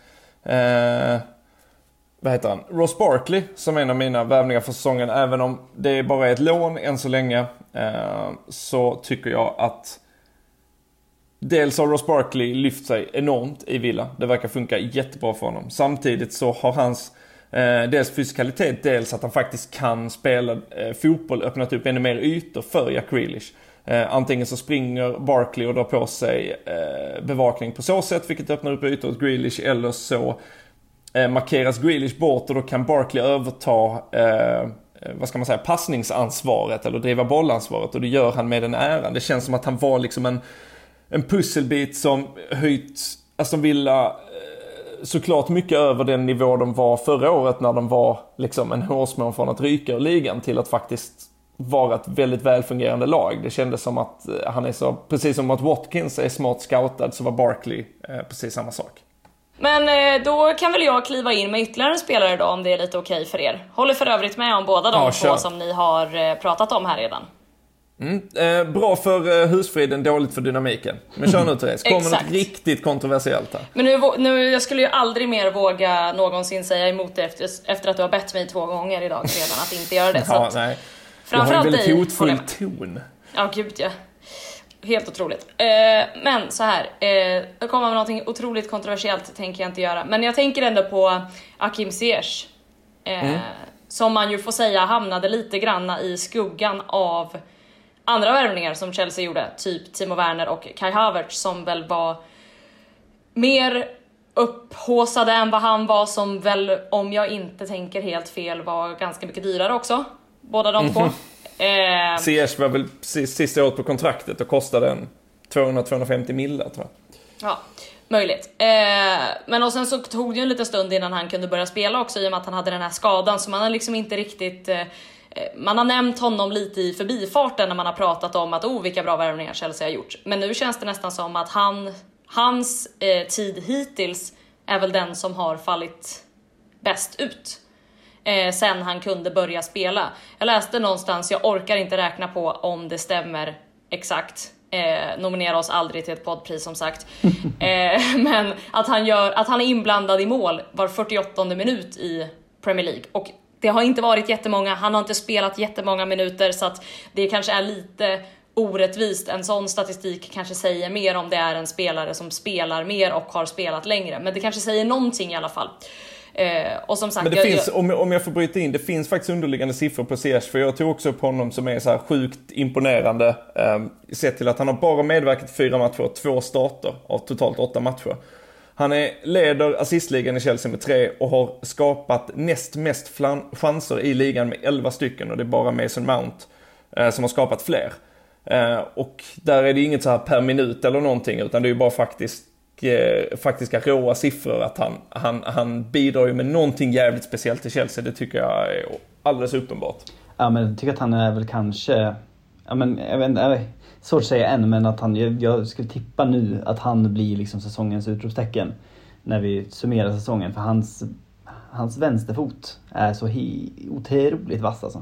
vad heter han? Ross Barkley som en av mina värvningar för säsongen. Även om det bara är ett lån än så länge, så tycker jag att dels har Ross Barkley lyft sig enormt i Villa. Det verkar funka jättebra för honom. Samtidigt så har hans dels fysikalitet, dels att han faktiskt kan spela fotboll, öppnat upp ännu mer ytor för Jack Grealish. Antingen så springer Barkley och drar på sig bevakning på så sätt, vilket öppnar upp ytor åt Grealish, eller så markeras Grealish bort och då kan Barkley överta passningsansvaret eller driva bollansvaret, och det gör han med den äran. Det känns som att han var liksom en pusselbit som höjt Aston Villa såklart mycket över den nivå de var förra året när de var liksom en hårsmån från att ryka ur ligan till att faktiskt vara ett väldigt välfungerande lag. Det kändes som att han är så, precis som att Watkins är smart scoutad, så var Barkley precis samma sak. Men då kan väl jag kliva in med ytterligare en spelare då, om det är lite okej för er. Håller för övrigt med om båda de två som ni har pratat om här redan. Bra för husfriden, dåligt för dynamiken. Men kör nu Therese, kommer något riktigt kontroversiellt här. Men nu jag skulle ju aldrig mer våga någonsin säga emot det efter att du har bett mig 2 gånger idag redan att inte göra det. Så ja, nej. Framförallt jag har en väldigt hotfull ton. Ja, gud ja. Helt otroligt. Men så här, jag kommer med någonting otroligt kontroversiellt, tänker jag inte göra. Men jag tänker ändå på Hakim Ziyech. Som man ju får säga hamnade lite granna i skuggan av andra värvningar som Chelsea gjorde, typ Timo Werner och Kai Havertz, som väl var mer upphåsade än vad han var, som väl, om jag inte tänker helt fel, var ganska mycket dyrare också. Båda de två. Ziyech var väl sista året på kontraktet och kostade 200-250 millar, tror jag. Ja, möjligt. Men och sen så tog det ju en liten stund innan han kunde börja spela också, i och med att han hade den här skadan, så man har liksom inte riktigt... Man har nämnt honom lite i förbifarten när man har pratat om att vilka bra värvningar Chelsea har gjort. Men nu känns det nästan som att hans tid hittills är väl den som har fallit bäst ut. Sen han kunde börja spela. Jag läste någonstans, jag orkar inte räkna på om det stämmer exakt. Nominera oss aldrig till ett poddpris som sagt. Men att han är inblandad i mål var 48:e minut i Premier League. Och det har inte varit jättemånga, han har inte spelat jättemånga minuter, så att det kanske är lite orättvist. En sån statistik kanske säger mer om det är en spelare som spelar mer och har spelat längre. Men det kanske säger någonting i alla fall. Och som sagt, men det finns, om jag får bryta in, det finns faktiskt underliggande siffror på Ziyech, för jag tog också på honom som är så här sjukt imponerande, sett till att han har bara medverkat 4 matcher och 2 starter av totalt 8 matcher. Han leder assistligan i Chelsea med 3 och har skapat näst mest chanser i ligan med 11 stycken, och det är bara Mason Mount som har skapat fler. Och där är det inget så här per minut eller någonting, utan det är ju bara faktiska råa siffror att han bidrar ju med någonting jävligt speciellt till Chelsea. Det tycker jag är alldeles uppenbart. Ja, men jag tycker att han är väl kanske, ja, men jag vet inte, svårt att säga än, men att jag skulle tippa nu att han blir liksom säsongens utropstecken när vi summerar säsongen, för hans vänsterfot är så otroligt vass alltså.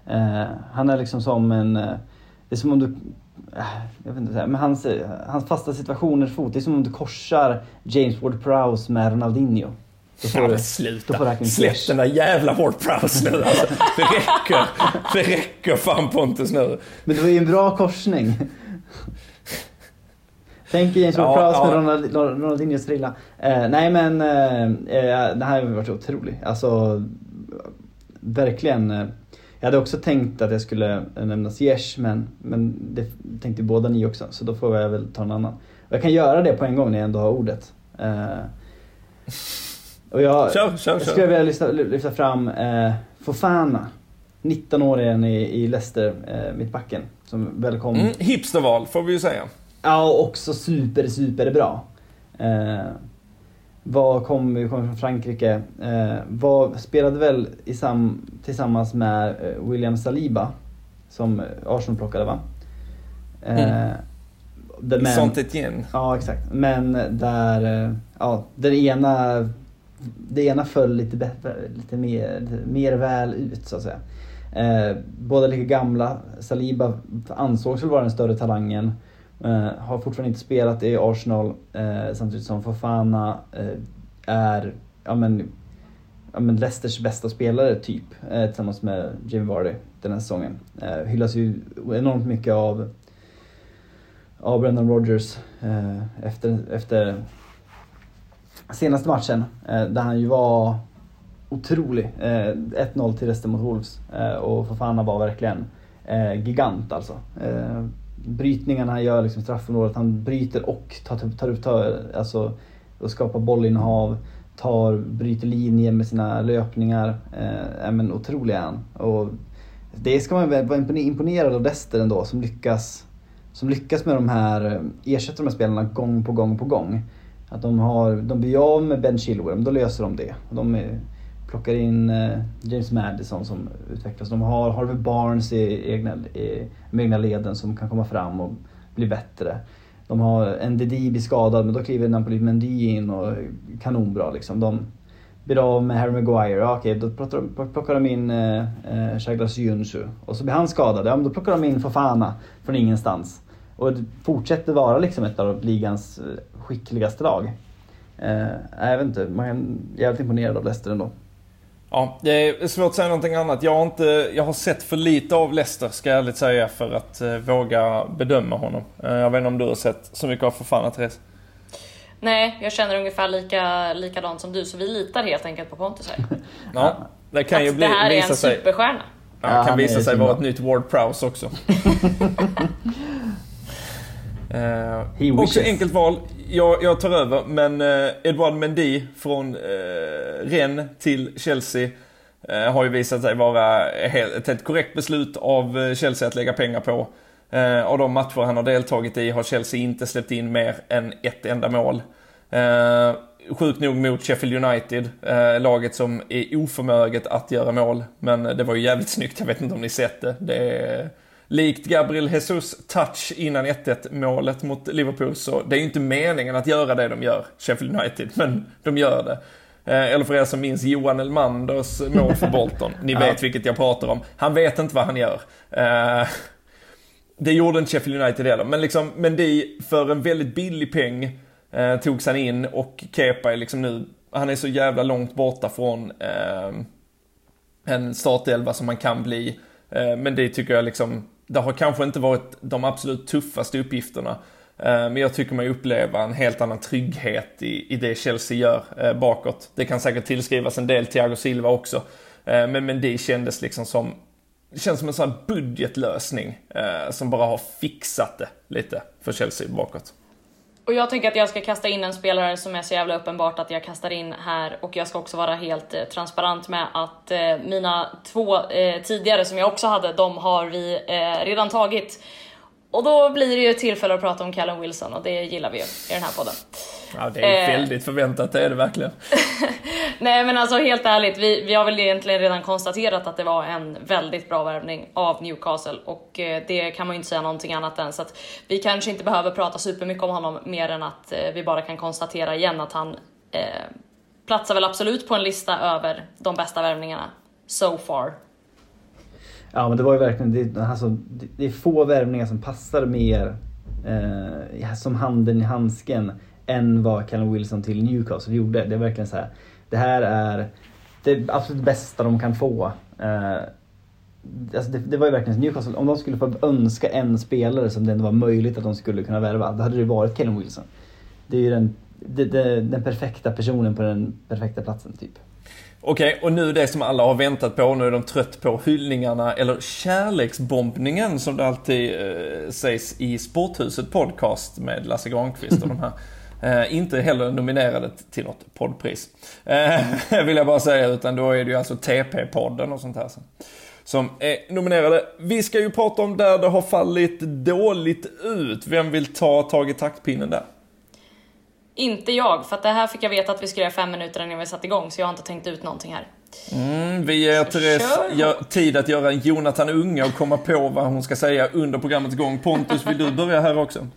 Han är liksom som det är som om du, jag vet inte, men hans fasta situationers fot, det är som om du korsar James Ward-Prowse med Ronaldinho. Släpp den där jävla Ward-Prowse nu alltså. Det räcker fan Pontus nu. Men det var ju en bra korsning. Tänk James Ward-Prowse med Ronaldinhos trilla. Nej men det här har varit otroligt. Alltså verkligen. Jag hade också tänkt att jag skulle nämna Ziyech, men det tänkte båda ni också, så då får jag väl ta en annan. Och jag kan göra det på en gång när jag ändå har ordet. Och jag skulle vilja lyfta fram Fofana, 19-åringen i Leicester, mittbacken, som välkom. Hipsterval får vi ju säga. Ja, också super bra. Kom från Frankrike. Spelade väl tillsammans med William Saliba, som Arsenal plockade, va? Saint-Étienne. Ja, exakt. Men där det ena föll lite mer väl ut, så att säga. Båda lika gamla. Saliba ansågs väl vara den större talangen. Har fortfarande inte spelat i Arsenal, samtidigt som Fofana är Leicesters bästa spelare typ, tillsammans med Jamie Vardy den här säsongen. Hyllas ju enormt mycket av Brendan Rodgers efter senaste matchen, där han ju var otrolig. 1-0 till resten mot Wolves, och Fofana var verkligen gigant alltså. Brytningarna han gör liksom straffområdet, han bryter och tar och skapar bollinnehav, bryter linjer med sina löpningar. Men otrolig är han. Och det ska man vara imponerad av Leicester ändå, som lyckas med de här, ersätter de här spelarna gång på gång. Att de blir av med Ben Chilwell, då löser de det. De plockar in James Maddison som utvecklas. De har Harvey Barnes i egna leden som kan komma fram och bli bättre. De har NDD blir skadad, men då kliver Napoli Mendy in och kanonbra liksom. De blir av med Harry Maguire. Ja, okej, då plockar de in Shaglas Yunshu. Och så blir han skadad. Ja, men då plockar de in Fofana från ingenstans. Och det fortsätter vara liksom ett av ligans skickligaste lag. Jag vet inte, man är jävligt imponerad av Leicester ändå. Ja, det är svårt att säga någonting annat. Jag har sett för lite av Leicester, ska jag ärligt säga, för att våga bedöma honom. Jag vet inte om du har sett så mycket av Fofana, Therese? Nej, jag känner ungefär likadant som du, så vi litar helt enkelt på Pontus här. Ja, det kan ju det här är en superstjärna. Ja, det kan visa sig vara ett nytt Ward Prowse också. Också enkelt val. Jag tar över, men Edouard Mendy från Rennes till Chelsea har ju visat sig vara ett helt korrekt beslut av Chelsea att lägga pengar på. Av de matcher han har deltagit i har Chelsea inte släppt in mer än ett enda mål. Sjukt nog mot Sheffield United, laget som är oförmöget att göra mål. Men det var ju jävligt snyggt, jag vet inte om ni sett det. Det är likt Gabriel Jesus touch innan 1-1 målet mot Liverpool, så det är ju inte meningen att göra det de gör, Sheffield United, men de gör det. Eller för er som minns Johan Elmanders mål för Bolton, ni vet vilket jag pratar om. Han vet inte vad han gör. Det gjorde inte Sheffield United heller, men liksom Mendy för en väldigt billig peng togs han in, och Kepa är liksom nu, han är så jävla långt borta från en startelva som man kan bli. Men det tycker jag liksom, det har kanske inte varit de absolut tuffaste uppgifterna, men jag tycker man upplever en helt annan trygghet i det Chelsea gör bakåt. Det kan säkert tillskrivas en del Thiago Silva också, men det känns som en sån budgetlösning som bara har fixat det lite för Chelsea bakåt. Och jag tänker att jag ska kasta in en spelare som är så jävla uppenbart att jag kastar in här, och jag ska också vara helt transparent med att mina två tidigare som jag också hade, de har vi redan tagit. Och då blir det ju ett tillfälle att prata om Callum Wilson, och det gillar vi ju i den här podden. Ja, det är väldigt förväntat, det är det verkligen. Nej, men alltså helt ärligt, vi har väl egentligen redan konstaterat att det var en väldigt bra värvning av Newcastle, och det kan man ju inte säga någonting annat än, så att vi kanske inte behöver prata supermycket om honom, mer än att vi bara kan konstatera igen att han platsar väl absolut på en lista över de bästa värvningarna so far. Ja, men det var ju verkligen det är få värvningar som passar mer som handen i handsken än vad Callum Wilson till Newcastle gjorde. Det är verkligen så här, det här är det absolut bästa de kan få. Alltså det var ju verkligen Newcastle, om de skulle få önska en spelare som det ändå var möjligt att de skulle kunna värva, då hade det varit Callum Wilson. Det är ju den perfekta personen på den perfekta platsen typ. Okej, och nu det som alla har väntat på, nu är de trött på hyllningarna eller kärleksbombningen som det alltid sägs i Sporthuset podcast med Lasse Granqvist och de här. Inte heller nominerade till något poddpris. Vill jag bara säga, utan då är det ju alltså TP-podden och sånt här som är nominerade. Vi ska ju prata om där det har fallit dåligt ut. Vem vill ta tag i taktpinnen där? Inte jag, för att det här fick jag veta att vi skulle göra 5 minuter innan vi satt igång, så jag har inte tänkt ut någonting här. Vi ger Therese tid att göra en Jonathan Unge och komma på vad hon ska säga under programmets gång. Pontus, vill du börja här också?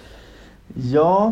Ja,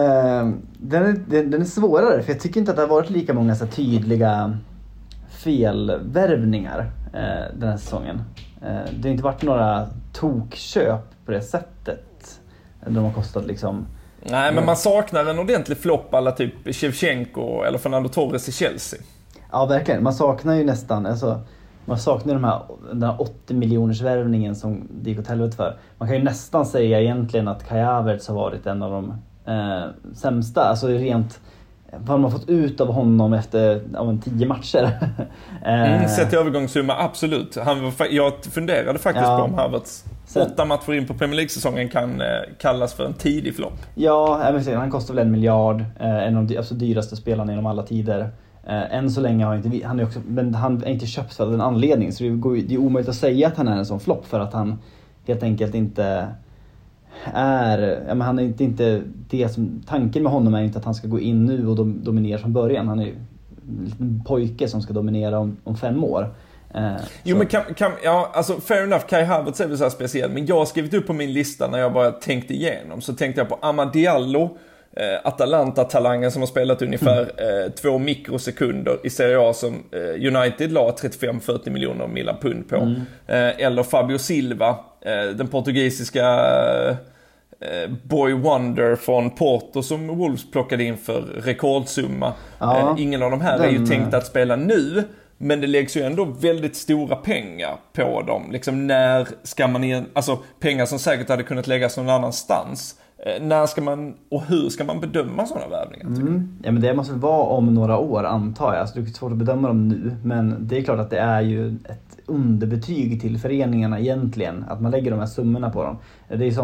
den är svårare, för jag tycker inte att det har varit lika många så tydliga felvärvningar den här säsongen. Det har inte varit några tokköp på det sättet. De har kostat liksom... Nej, men man saknar en ordentlig flopp alla typ Shevchenko eller Fernando Torres i Chelsea. Ja, verkligen. Man saknar ju nästan, alltså, man saknar den här 80 miljoners värvningen som det gick åt helvete för. Man kan ju nästan säga egentligen att Kai Havertz har varit en av de sämsta. Alltså rent vad man fått ut av honom efter 10 matcher. Sett i övergångssumma, absolut. Jag funderade faktiskt på om Havertz 8 matcher in på Premier League-säsongen kan kallas för en tidig flopp. Ja, han kostar väl 1 miljard. En av de dyraste spelarna genom alla tider. Än så länge har han också, men han är inte köpt för en anledning, så det är omöjligt att säga att han är en sån flopp, för att han helt enkelt inte är, han är inte det som, tanken med honom är inte att han ska gå in nu och dominera från början. Han är ju en liten pojke som ska dominera om 5 år. Jo, men alltså fair enough, Kai Havertz är väl så här speciell, men jag har skrivit upp på min lista när jag bara tänkte igenom, så tänkte jag på Amad Diallo, Atalanta-talangen som har spelat ungefär 2 mikrosekunder i Serie A, som United la 35-40 miljoner pund på. Eller Fabio Silva, den portugisiska boy wonder från Porto som Wolves plockade in för rekordsumma. Ingen av de här är ju tänkt att spela nu, men det läggs ju ändå väldigt stora pengar på dem. Liksom, när ska man alltså pengar som säkert hade kunnat läggas någon annanstans. När ska man och hur ska man bedöma sådana värvningar? Ja, men det måste vara om några år, antar jag. Så det är svårt att bedöma dem nu, men det är klart att det är ju ett underbetyg till föreningarna egentligen att man lägger de här summorna på dem. Det är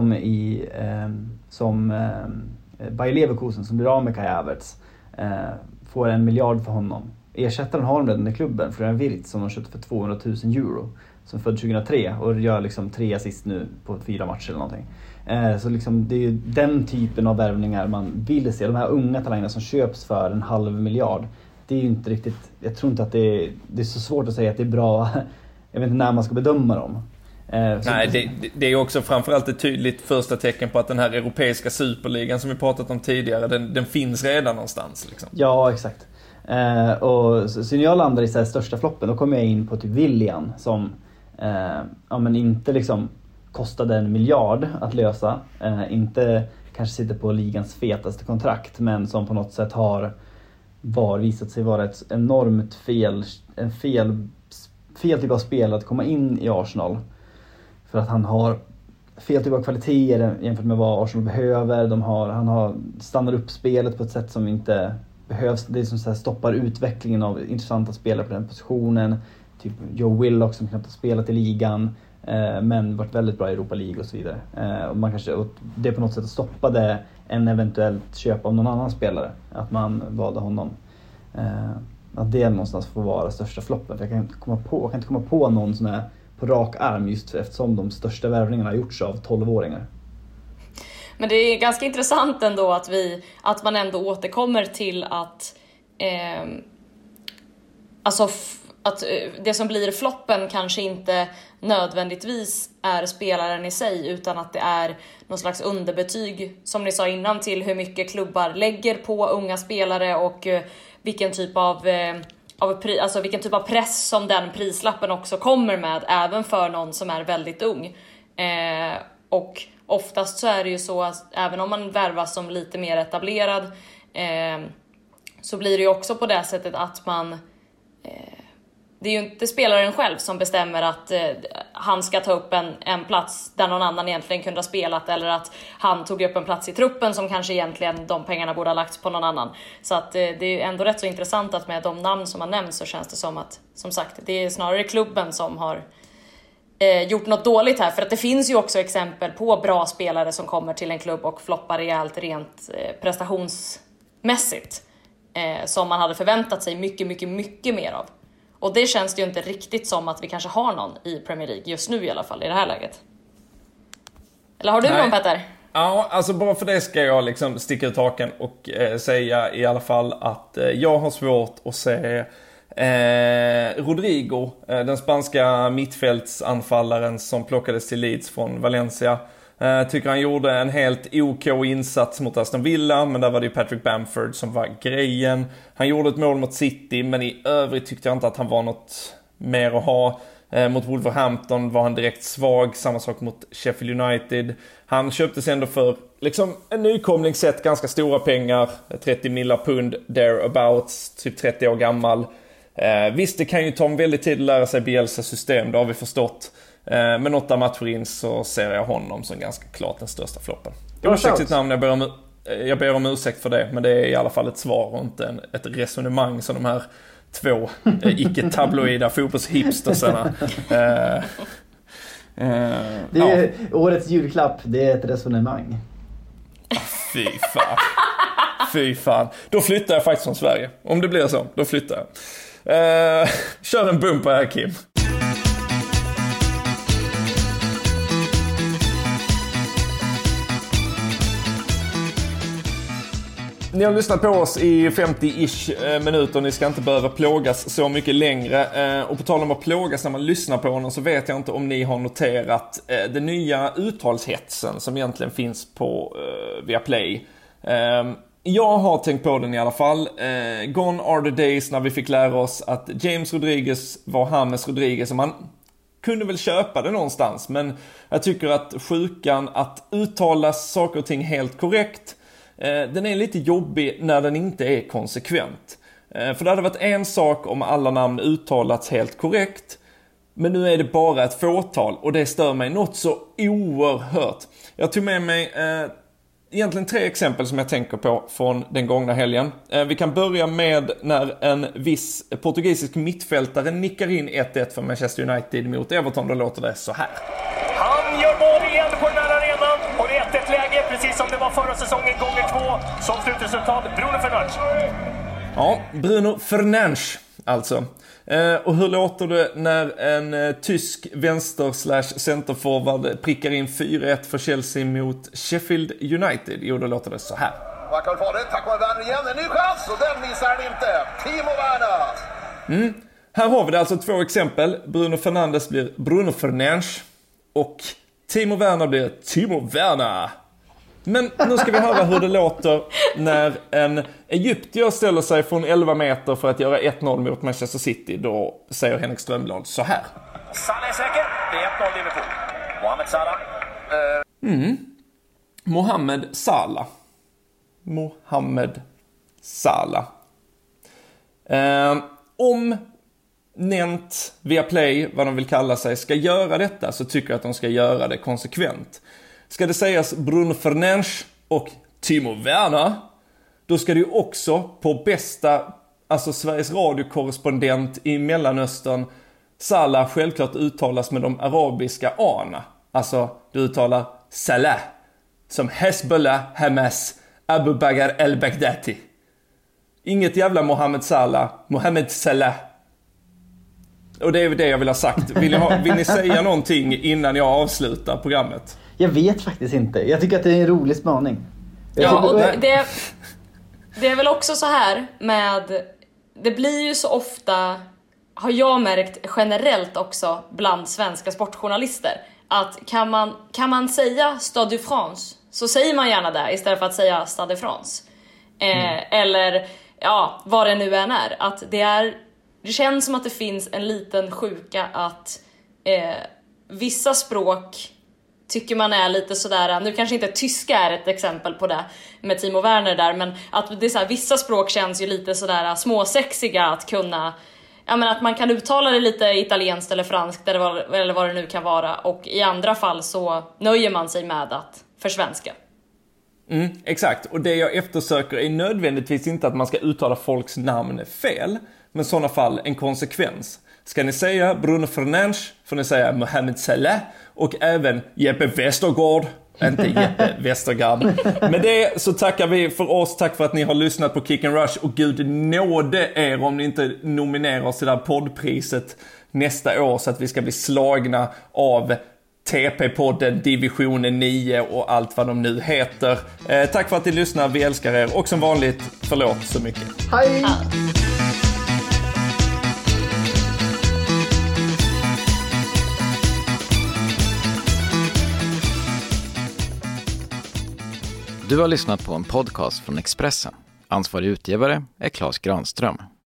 som Bayer Leverkusen som blir av med Kai Havertz, får 1 miljard för honom. Ersättaren har de redan i klubben, Florian Wirtz, som de köpte för 200 000 euro, som född 2003 och gör liksom 3 assist nu på 4 matcher eller någonting. Så liksom, det är ju den typen av värvningar man vill se. De här unga talangerna som köps för 500 miljoner, det är ju inte riktigt, jag tror inte att det är så svårt att säga att det är bra. Jag vet inte när man ska bedöma dem. Nej, det är också framförallt ett tydligt första tecken på att den här europeiska superligan som vi pratat om tidigare, den finns redan någonstans liksom. Ja, exakt. Och så när jag landar i så här största floppen, då kommer jag in på typ Willian som men inte liksom kostade 1 miljard att lösa, inte kanske sitter på ligans fetaste kontrakt, men som på något sätt har visat sig vara ett enormt fel typ av spel att komma in i Arsenal, för att han har fel typ av kvaliteter jämfört med vad Arsenal behöver. Han har stannat upp spelet på ett sätt som inte behövs. Det är som så här, stoppar utvecklingen av intressanta spelare på den positionen, typ Joe Willock som knappt har spelat i ligan, men varit väldigt bra i Europa League och så vidare. Och det på något sätt stoppade en eventuellt köp av någon annan spelare, att man valde honom. Att det någonstans får vara största floppen. För jag kan inte komma på någon sån här på rak arm, just eftersom de största värvningarna har gjorts av 12-åringar. Men det är ganska intressant ändå att man ändå återkommer till att att det som blir floppen kanske inte nödvändigtvis är spelaren i sig, utan att det är någon slags underbetyg, som ni sa innan, till hur mycket klubbar lägger på unga spelare och vilken typ av press som den prislappen också kommer med, även för någon som är väldigt ung. Och oftast så är det ju så att även om man värvas som lite mer etablerad, så blir det ju också på det sättet att man det är ju inte spelaren själv som bestämmer att han ska ta upp en plats där någon annan egentligen kunde ha spelat, eller att han tog upp en plats i truppen som kanske egentligen de pengarna borde ha lagts på någon annan. Så att det är ändå rätt så intressant att med de namn som har nämnts så känns det som att, som sagt, det är snarare klubben som har gjort något dåligt här. För att det finns ju också exempel på bra spelare som kommer till en klubb och floppar rejält rent prestationsmässigt, som man hade förväntat sig mycket mer av. Och det känns det ju inte riktigt som att vi kanske har någon i Premier League just nu, i alla fall i det här läget. Eller har du någon, Petter? Ja, alltså bara för det ska jag liksom sticka ut haken och säga i alla fall att jag har svårt att se Rodrigo, den spanska mittfältsanfallaren som plockades till Leeds från Valencia. Tycker han gjorde en helt OK insats mot Aston Villa, men där var det ju Patrick Bamford som var grejen. Han gjorde ett mål mot City, men i övrigt tyckte jag inte att han var något mer att ha. Mot Wolverhampton var han direkt svag, samma sak mot Sheffield United. Han köptes ändå för liksom en nykomling sett ganska stora pengar, 30 miljoner pund thereabouts, typ 30 år gammal. Visst, det kan ju ta en väldigt tid att lära sig Bielsas system, det har vi förstått. Men 8 matcher in så ser jag honom som ganska klart den största floppen. Ursäktigt namn, jag ber om ursäkt för det, men det är i alla fall ett svar och inte ett resonemang som de här 2 icke-tabloida fotbollshipstersarna. Det är årets julklapp, det är ett resonemang. Fy fan. Då flyttar jag faktiskt från Sverige. Om det blir så, då flyttar jag. Kör en bumper här, Kim. Ni har lyssnat på oss i 50-ish minuter. Ni ska inte behöva plågas så mycket längre. Och på tal om att plågas när man lyssnar på honom, så vet jag inte om ni har noterat den nya uttalshetsen som egentligen finns på Viaplay. Jag har tänkt på den i alla fall. Gone are the days när vi fick lära oss att James Rodriguez var James Rodriguez, och man kunde väl köpa det någonstans. Men jag tycker att sjukan att uttala saker och ting helt korrekt, den är lite jobbig när den inte är konsekvent. För det hade varit en sak om alla namn uttalats helt korrekt, men nu är det bara ett fåtal och det stör mig något så oerhört. Jag tog med mig egentligen 3 exempel som jag tänker på från den gångna helgen. Vi kan börja med när en viss portugisisk mittfältare nickar in 1-1 för Manchester United mot Everton. Då låter det så här. Han gör mål igen på den här arenan och det är 1-1-läge, precis som det var förra säsongen gånger 2 som slutresultat. Bruno Fernandes. Ja, Bruno Fernandes alltså. Och hur låter det när en tysk vänster/centerforward prickar in 4-1 för Chelsea mot Sheffield United? Jo, då låter det så här. Michael Fodder, tack vare Werner igen, en ny chans och den missar han inte. Timo Werner. Här har vi det alltså 2 exempel. Bruno Fernandes blir Bruno Fernandes och Timo Werner blir Timo Werner. Men nu ska vi höra hur det låter när en egyptier ställer sig från 11 meter för att göra 1-0 mot Manchester City. Då säger Henrik Strömblad så här. Salah är säker, det är 1-0 Liverpool. Mohamed Salah. Mohamed Salah. Mohamed Salah. Om nämnt Viaplay, vad de vill kalla sig, ska göra detta, så tycker jag att de ska göra det konsekvent. Ska det sägas Bruno Fernandes och Timo Werner, då ska det ju också på bästa, alltså Sveriges radiokorrespondent i Mellanöstern, Salah självklart uttalas med de arabiska ana. Alltså du uttalar Salah som Hezbollah, Hamas, Abu Bakr al-Baghdadi. Inget jävla Mohamed Salah, Mohamed Salah. Och det är det jag vill ha sagt. Vill ni säga någonting innan jag avslutar programmet? Jag vet faktiskt inte. Jag tycker att det är en rolig spaning. Ja, och det är väl också så här med... Det blir ju så ofta, har jag märkt generellt också bland svenska sportjournalister, att kan man säga Stade de France, så säger man gärna det istället för att säga Stade de France. Eller ja, vad det nu än är. Att det känns som att det finns en liten sjuka att vissa språk tycker man är lite sådär, nu kanske inte tyska är ett exempel på det med Timo Werner där, men att det är så här, vissa språk känns ju lite sådär småsexiga att kunna ja, men att man kan uttala det lite italienskt eller franskt eller vad det nu kan vara, och i andra fall så nöjer man sig med att försvenska. Exakt, och det jag eftersöker är nödvändigtvis inte att man ska uttala folks namn fel, men i sådana fall en konsekvens. Ska ni säga Bruno Fernandes får ni säga Mohamed Salah, och även Jeppe Westergaard, inte Jeppe Westergaard. Med det så tackar vi för oss, tack för att ni har lyssnat på Kick and Rush, och Gud nåde er om ni inte nominerar oss till det här poddpriset nästa år så att vi ska bli slagna av TP-podden, Divisionen 9 och allt vad de nu heter. Tack för att ni lyssnar, vi älskar er, och som vanligt, förlåt så mycket. Hej! Du har lyssnat på en podcast från Expressen. Ansvarig utgivare är Claes Granström.